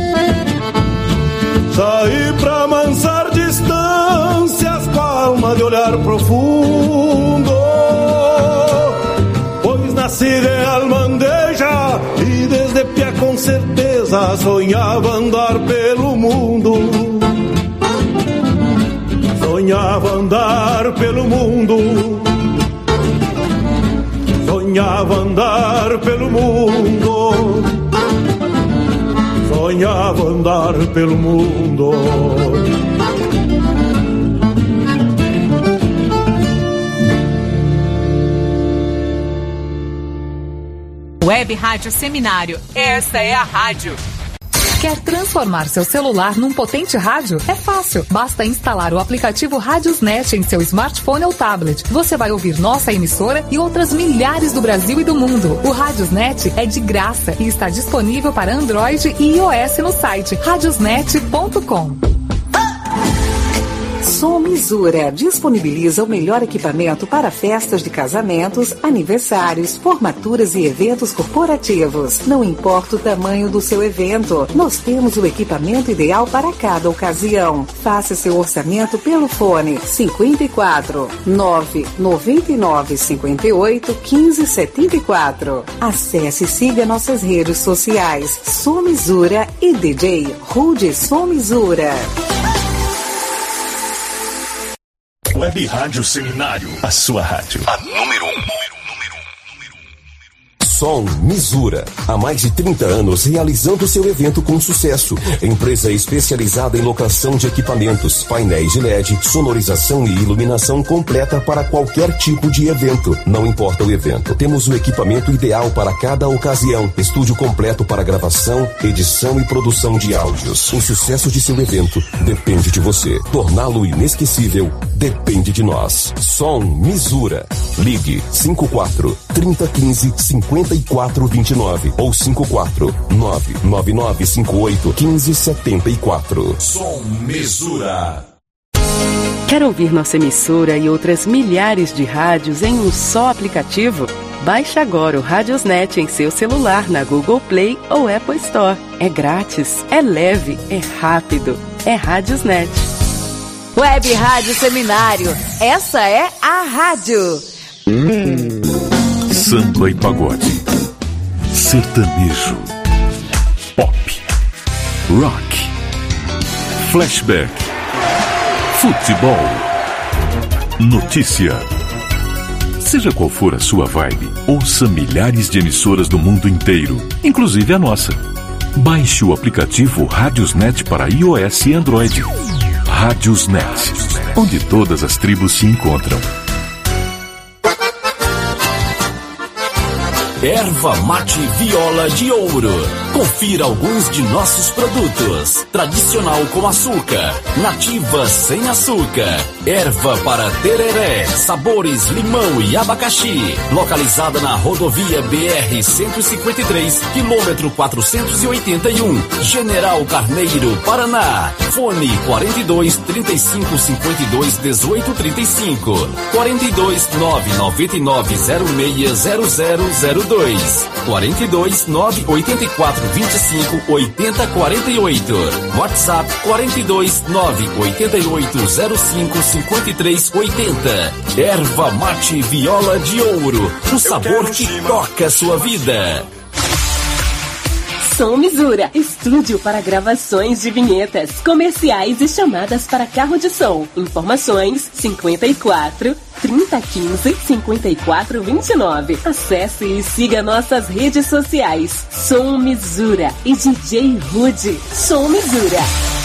Saí pra amansar distâncias com a alma de olhar profundo, pois nasci de almandeja e desde piá com certeza sonhava andar pelo mundo. Sonhava andar pelo mundo, sonhava andar pelo mundo, sonhava andar pelo mundo. Web Rádio Seminário. Esta é a rádio. Quer transformar seu celular num potente rádio? É fácil. Basta instalar o aplicativo Radiosnet em seu smartphone ou tablet. Você vai ouvir nossa emissora e outras milhares do Brasil e do mundo. O Radiosnet é de graça e está disponível para Android e iOS no site radiosnet.com. Som Misura disponibiliza o melhor equipamento para festas de casamentos, aniversários, formaturas e eventos corporativos. Não importa o tamanho do seu evento, nós temos o equipamento ideal para cada ocasião. Faça seu orçamento pelo fone 54 999 58 15 74. Acesse e siga nossas redes sociais Som Misura e DJ Rude Som Misura. Web Rádio Seminário, a sua rádio. A número 1. Som Misura, há mais de 30 anos realizando seu evento com sucesso. Empresa especializada em locação de equipamentos, painéis de LED, sonorização e iluminação completa para qualquer tipo de evento. Não importa o evento, temos o equipamento ideal para cada ocasião. Estúdio completo para gravação, edição e produção de áudios. O sucesso de seu evento depende de você. Torná-lo inesquecível depende de nós. Som Misura. Ligue 54 3015 5429 ou 54 99958 1574. Som Misura. Quer ouvir nossa emissora e outras milhares de rádios em um só aplicativo? Baixe agora o Radiosnet em seu celular na Google Play ou Apple Store. É grátis, é leve, é rápido. É Radiosnet. Web Rádio Seminário. Essa é a rádio. Samba e pagode. Sertanejo. Pop. Rock. Flashback. Futebol. Notícia. Seja qual for a sua vibe, ouça milhares de emissoras do mundo inteiro, inclusive a nossa. Baixe o aplicativo Radiosnet para iOS e Android. Radiosnet, onde todas as tribos se encontram. Erva Mate Viola de Ouro. Confira alguns de nossos produtos. Tradicional com açúcar, nativa sem açúcar, erva para tereré, sabores limão e abacaxi. Localizada na rodovia BR-153, quilômetro 481, General Carneiro, Paraná. Fone 42 35 52 18 35, 42 999 06 0002, 42 984 25 80 48. WhatsApp 42 988 05 53 80. Erva Mate Viola de Ouro. O sabor que toca a sua vida. Som Misura, estúdio para gravações de vinhetas, comerciais e chamadas para carro de som. Informações 54 3015 5429. Acesse e siga nossas redes sociais. Som Misura e DJ Rude. Som Misura.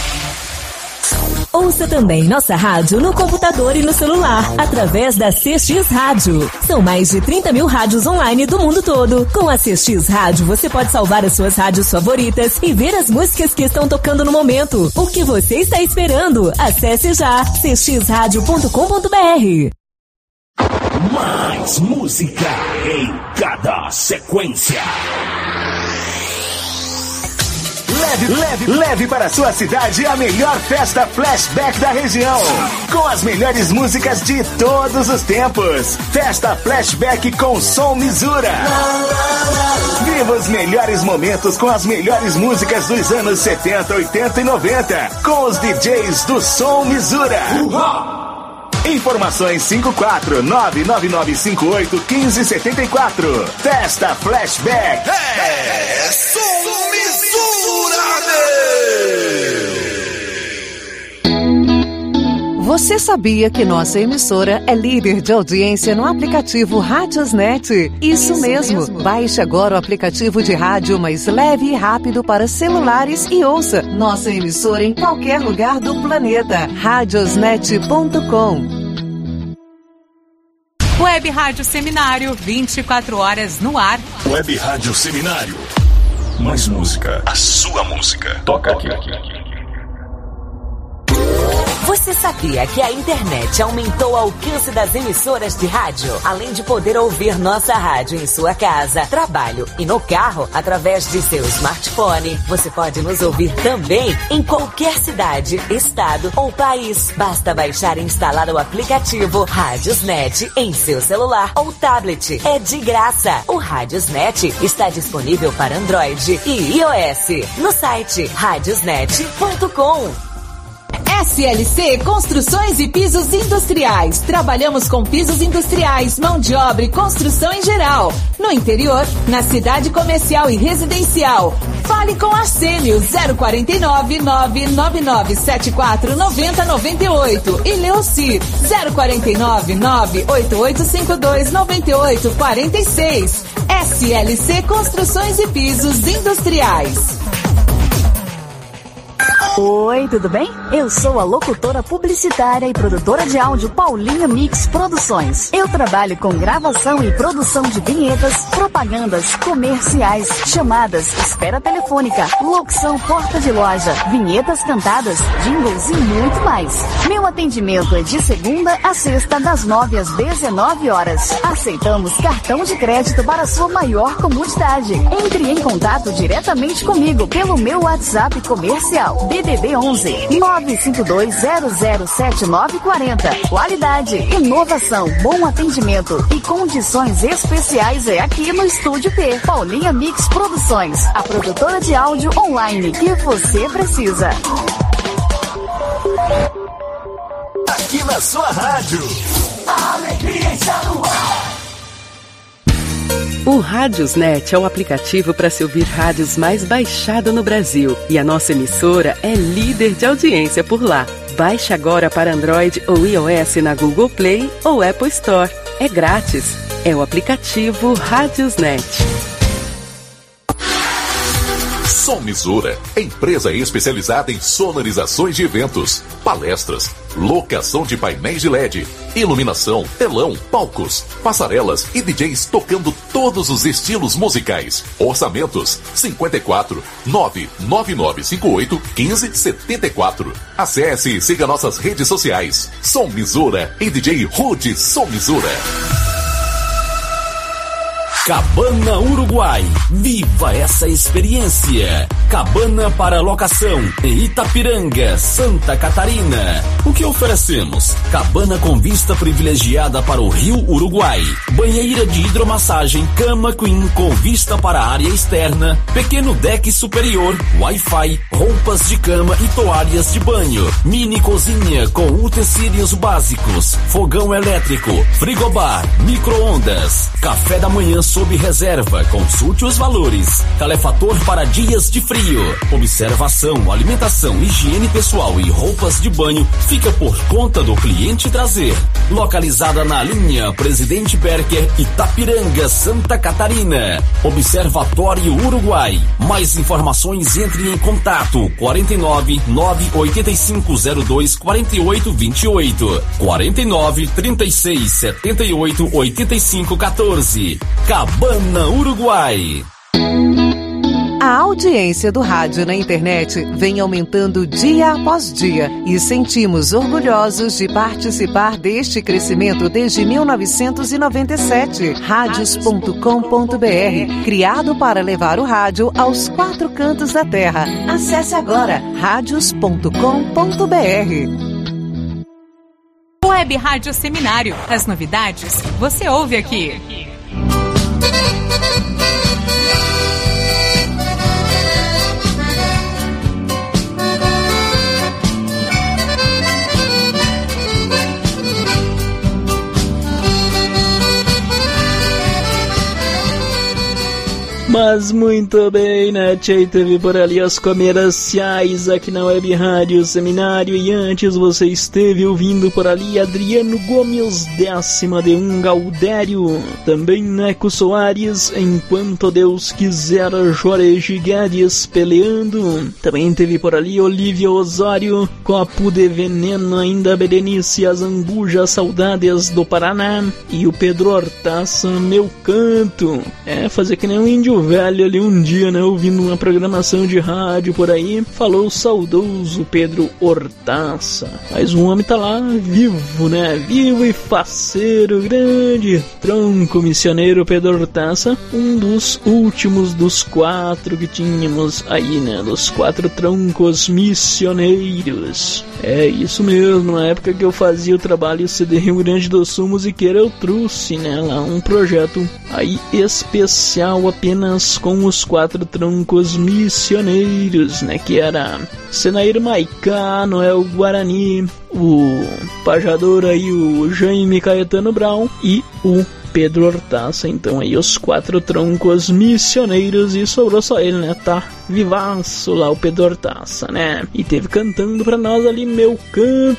Ouça também nossa rádio no computador e no celular, através da CX Rádio. São mais de 30 mil rádios online do mundo todo. Com a CX Rádio, você pode salvar as suas rádios favoritas e ver as músicas que estão tocando no momento. O que você está esperando? Acesse já cxradio.com.br. Mais música em cada sequência. Leve para sua cidade a melhor festa flashback da região. Com as melhores músicas de todos os tempos. Festa flashback com Som Misura. Viva os melhores momentos com as melhores músicas dos anos 70, 80 e 90. Com os DJs do Som Misura. Informações 54 99958 1574. Festa Flashback. É Som Misura. Você sabia que nossa emissora é líder de audiência no aplicativo Radiosnet? Isso mesmo. Baixe agora o aplicativo de rádio mais leve e rápido para celulares e ouça nossa emissora em qualquer lugar do planeta. Radiosnet.com. Web Rádio Seminário, 24 horas no ar. Web Rádio Seminário. Mais música. A sua música. Toca aqui. Você sabia que a internet aumentou o alcance das emissoras de rádio? Além de poder ouvir nossa rádio em sua casa, trabalho e no carro, através de seu smartphone, você pode nos ouvir também em qualquer cidade, estado ou país. Basta baixar e instalar o aplicativo Radiosnet em seu celular ou tablet. É de graça. O Radiosnet está disponível para Android e iOS no site radiosnet.com. SLC Construções e Pisos Industriais. Trabalhamos com pisos industriais, mão de obra e construção em geral. No interior, na cidade comercial e residencial. Fale com Arsênio 049 999 74 90 98 e Leocir 049 98852 98 46. SLC Construções e Pisos Industriais. Oi, tudo bem? Eu sou a locutora publicitária e produtora de áudio Paulinha Mix Produções. Eu trabalho com gravação e produção de vinhetas, propagandas, comerciais, chamadas, espera telefônica, locução porta de loja, vinhetas cantadas, jingles e muito mais. Meu atendimento é de segunda a sexta, das 9 às 19 horas. Aceitamos cartão de crédito para sua maior comodidade. Entre em contato diretamente comigo pelo meu WhatsApp comercial DDD 11 952007940. Qualidade, inovação, bom atendimento e condições especiais é aqui no Estúdio P. Paulinha Mix Produções, a produtora de áudio online que você precisa. Aqui na sua rádio, a alegria está no ar. O Radiosnet é o aplicativo para se ouvir rádios mais baixado no Brasil. E a nossa emissora é líder de audiência por lá. Baixe agora para Android ou iOS na Google Play ou Apple Store. É grátis. É o aplicativo Radiosnet. Som Misura, empresa especializada em sonorizações de eventos, palestras, locação de painéis de LED, iluminação, telão, palcos, passarelas e DJs tocando todos os estilos musicais. Orçamentos 54 99958 1574. Acesse e siga nossas redes sociais. Som Misura e DJ Rude Som Misura. Cabana Uruguai. Viva essa experiência. Cabana para locação em Itapiranga, Santa Catarina. O que oferecemos? Cabana com vista privilegiada para o Rio Uruguai. Banheira de hidromassagem, cama queen com vista para a área externa. Pequeno deck superior, Wi-Fi, roupas de cama e toalhas de banho. Mini cozinha com utensílios básicos. Fogão elétrico, frigobar, micro-ondas. Café da manhã sob reserva, consulte os valores. Calefator para dias de frio. Observação, alimentação, higiene pessoal e roupas de banho fica por conta do cliente trazer. Localizada na linha Presidente Berker, Itapiranga, Santa Catarina. Observatório Uruguai. Mais informações, entre em contato 49 98502 4828 49 36 78 85 14. Cabana Uruguai. A audiência do rádio na internet vem aumentando dia após dia e sentimos orgulhosos de participar deste crescimento desde 1997. Radios.com.br, criado para levar o rádio aos 4 cantos da terra. Acesse agora radios.com.br. Web Rádio Seminário. As novidades você ouve aqui. Mas muito bem, né, Tchê? Teve por ali os comerciais aqui na Web Rádio Seminário. E antes você esteve ouvindo por ali Adriano Gomes, 10ª Gaudério. Também Neco Soares, Enquanto Deus Quiser, Jorge Guedes peleando. Também teve por ali Olívia Osório, Copo de Veneno, ainda Berenice Azambuja, Saudades do Paraná. E o Pedro Hortaça, Meu Canto. É, fazer que nem um índio velho ali um dia, né, ouvindo uma programação de rádio por aí, falou o saudoso Pedro Hortaça. Mas o homem tá lá vivo, né, vivo e faceiro, grande tronco missioneiro Pedro Hortaça, um dos últimos dos 4 que tínhamos aí, né, dos 4 troncos missioneiros. É isso mesmo, na época que eu fazia o trabalho CD Rio Grande do Sul Musiqueira, eu trouxe, né, lá um projeto aí especial apenas com os 4 troncos missioneiros, né, que era Senair Maicá, Noel Guarani, o pajador aí, o Jaime Caetano Brown e o Pedro Hortaça. Então aí os 4 troncos missioneiros, e sobrou só ele, né, tá vivaço lá o Pedro Hortaça, né, e teve cantando pra nós ali Meu Canto.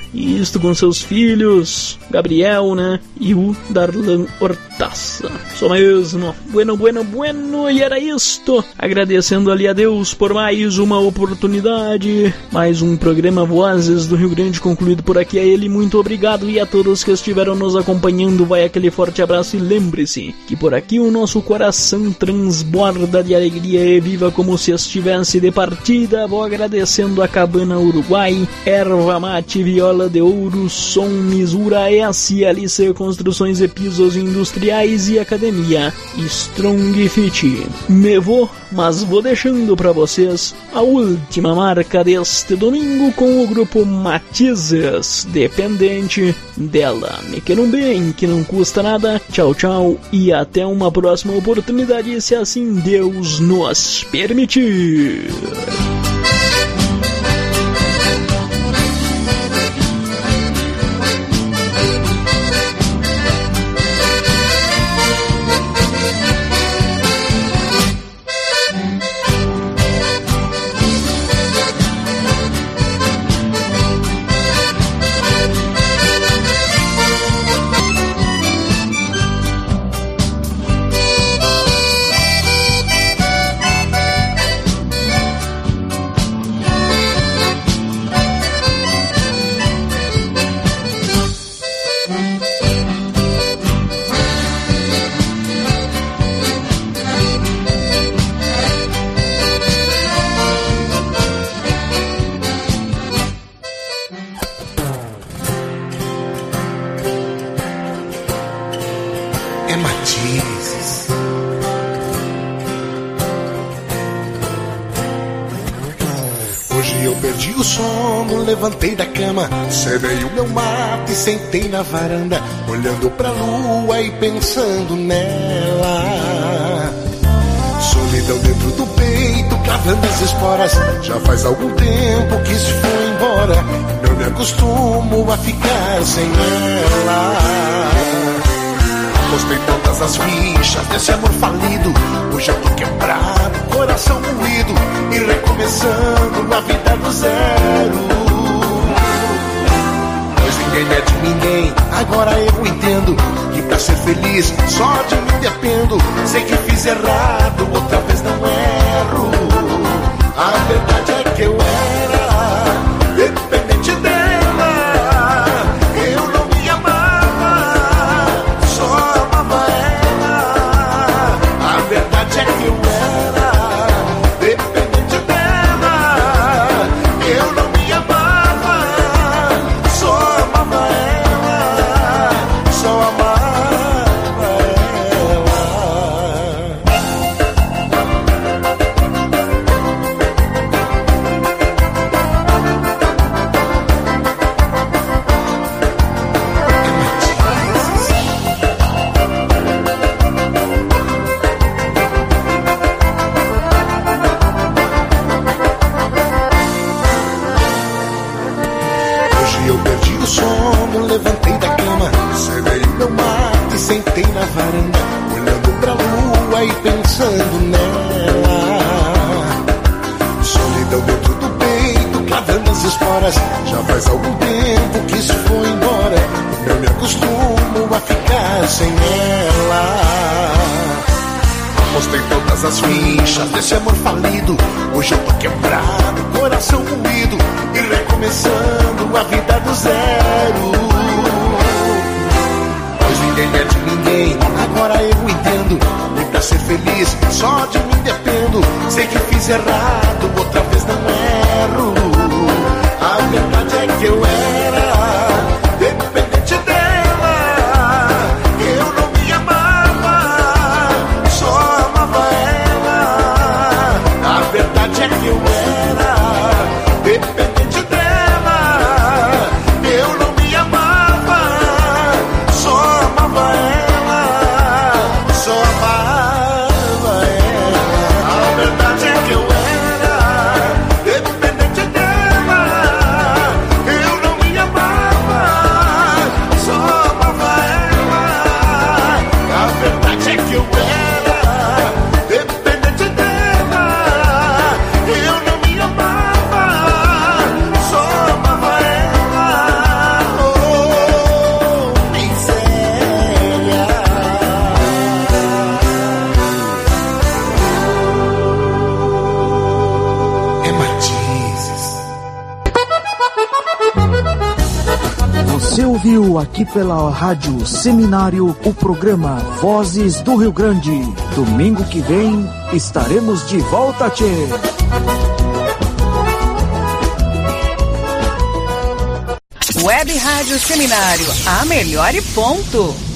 e isto com seus filhos, Gabriel, né, e o Darlan Hortaça. Só mesmo, bueno, e era isto. Agradecendo ali a Deus por mais uma oportunidade, mais um programa Vozes do Rio Grande concluído por aqui. A ele, muito obrigado, e a todos que estiveram nos acompanhando, vai aquele forte abraço, e lembre-se que por aqui o nosso coração transborda de alegria e viva como se estivesse de partida. Vou agradecendo a Cabana Uruguai, Erva Mate, Viola de Ouro, Som Misura, SLC Construções e Pisos Industriais e Academia Strong Fit. Me vou, mas vou deixando para vocês a última marca deste domingo com o grupo Matizes, Dependente dela. Me queiram bem, que não custa nada. Tchau, tchau, e até uma próxima oportunidade, se assim Deus nos permitir. Levantei da cama, serei o meu mato e sentei na varanda, olhando pra lua e pensando nela. Solidão dentro do peito, cavando as esporas. Já faz algum tempo que se foi embora, não me acostumo a ficar sem ela. Apostei todas as fichas desse amor falido, hoje eu tô quebrado, coração moído e recomeçando a vida do zero. Ninguém é de ninguém, agora eu entendo que pra ser feliz só de mim dependo. Sei que fiz errado, outra vez não erro. A verdade é que eu era dependente dela. Eu não me amava, só amava ela. A verdade é que eu era dependente dela. Eu não me amava. Olhando pra lua e pensando nela. Solidão dentro do peito, cavando as esporas. Já faz algum tempo que se foi embora, não me acostumo a ficar sem ela. Apostei todas as fichas desse amor falido, hoje eu tô quebrado, coração moído e recomeçando a vida do zero. Ninguém é de ninguém, agora eu entendo. E pra ser feliz, só de mim dependo. Sei que fiz errado, outra vez não erro. A verdade é que eu era dependente dela. Eu não me amava, só amava ela. A verdade é que eu era dependente dela. Eu não me amava, só amava ela, só amava ela. A verdade é que eu era dependente dela. Eu não me amava, só amava ela. A verdade é que eu era dependente dela. Eu ouviu aqui pela Rádio Seminário o programa Vozes do Rio Grande. Domingo que vem estaremos de volta, tchê. Web Rádio Seminário, a melhor e ponto.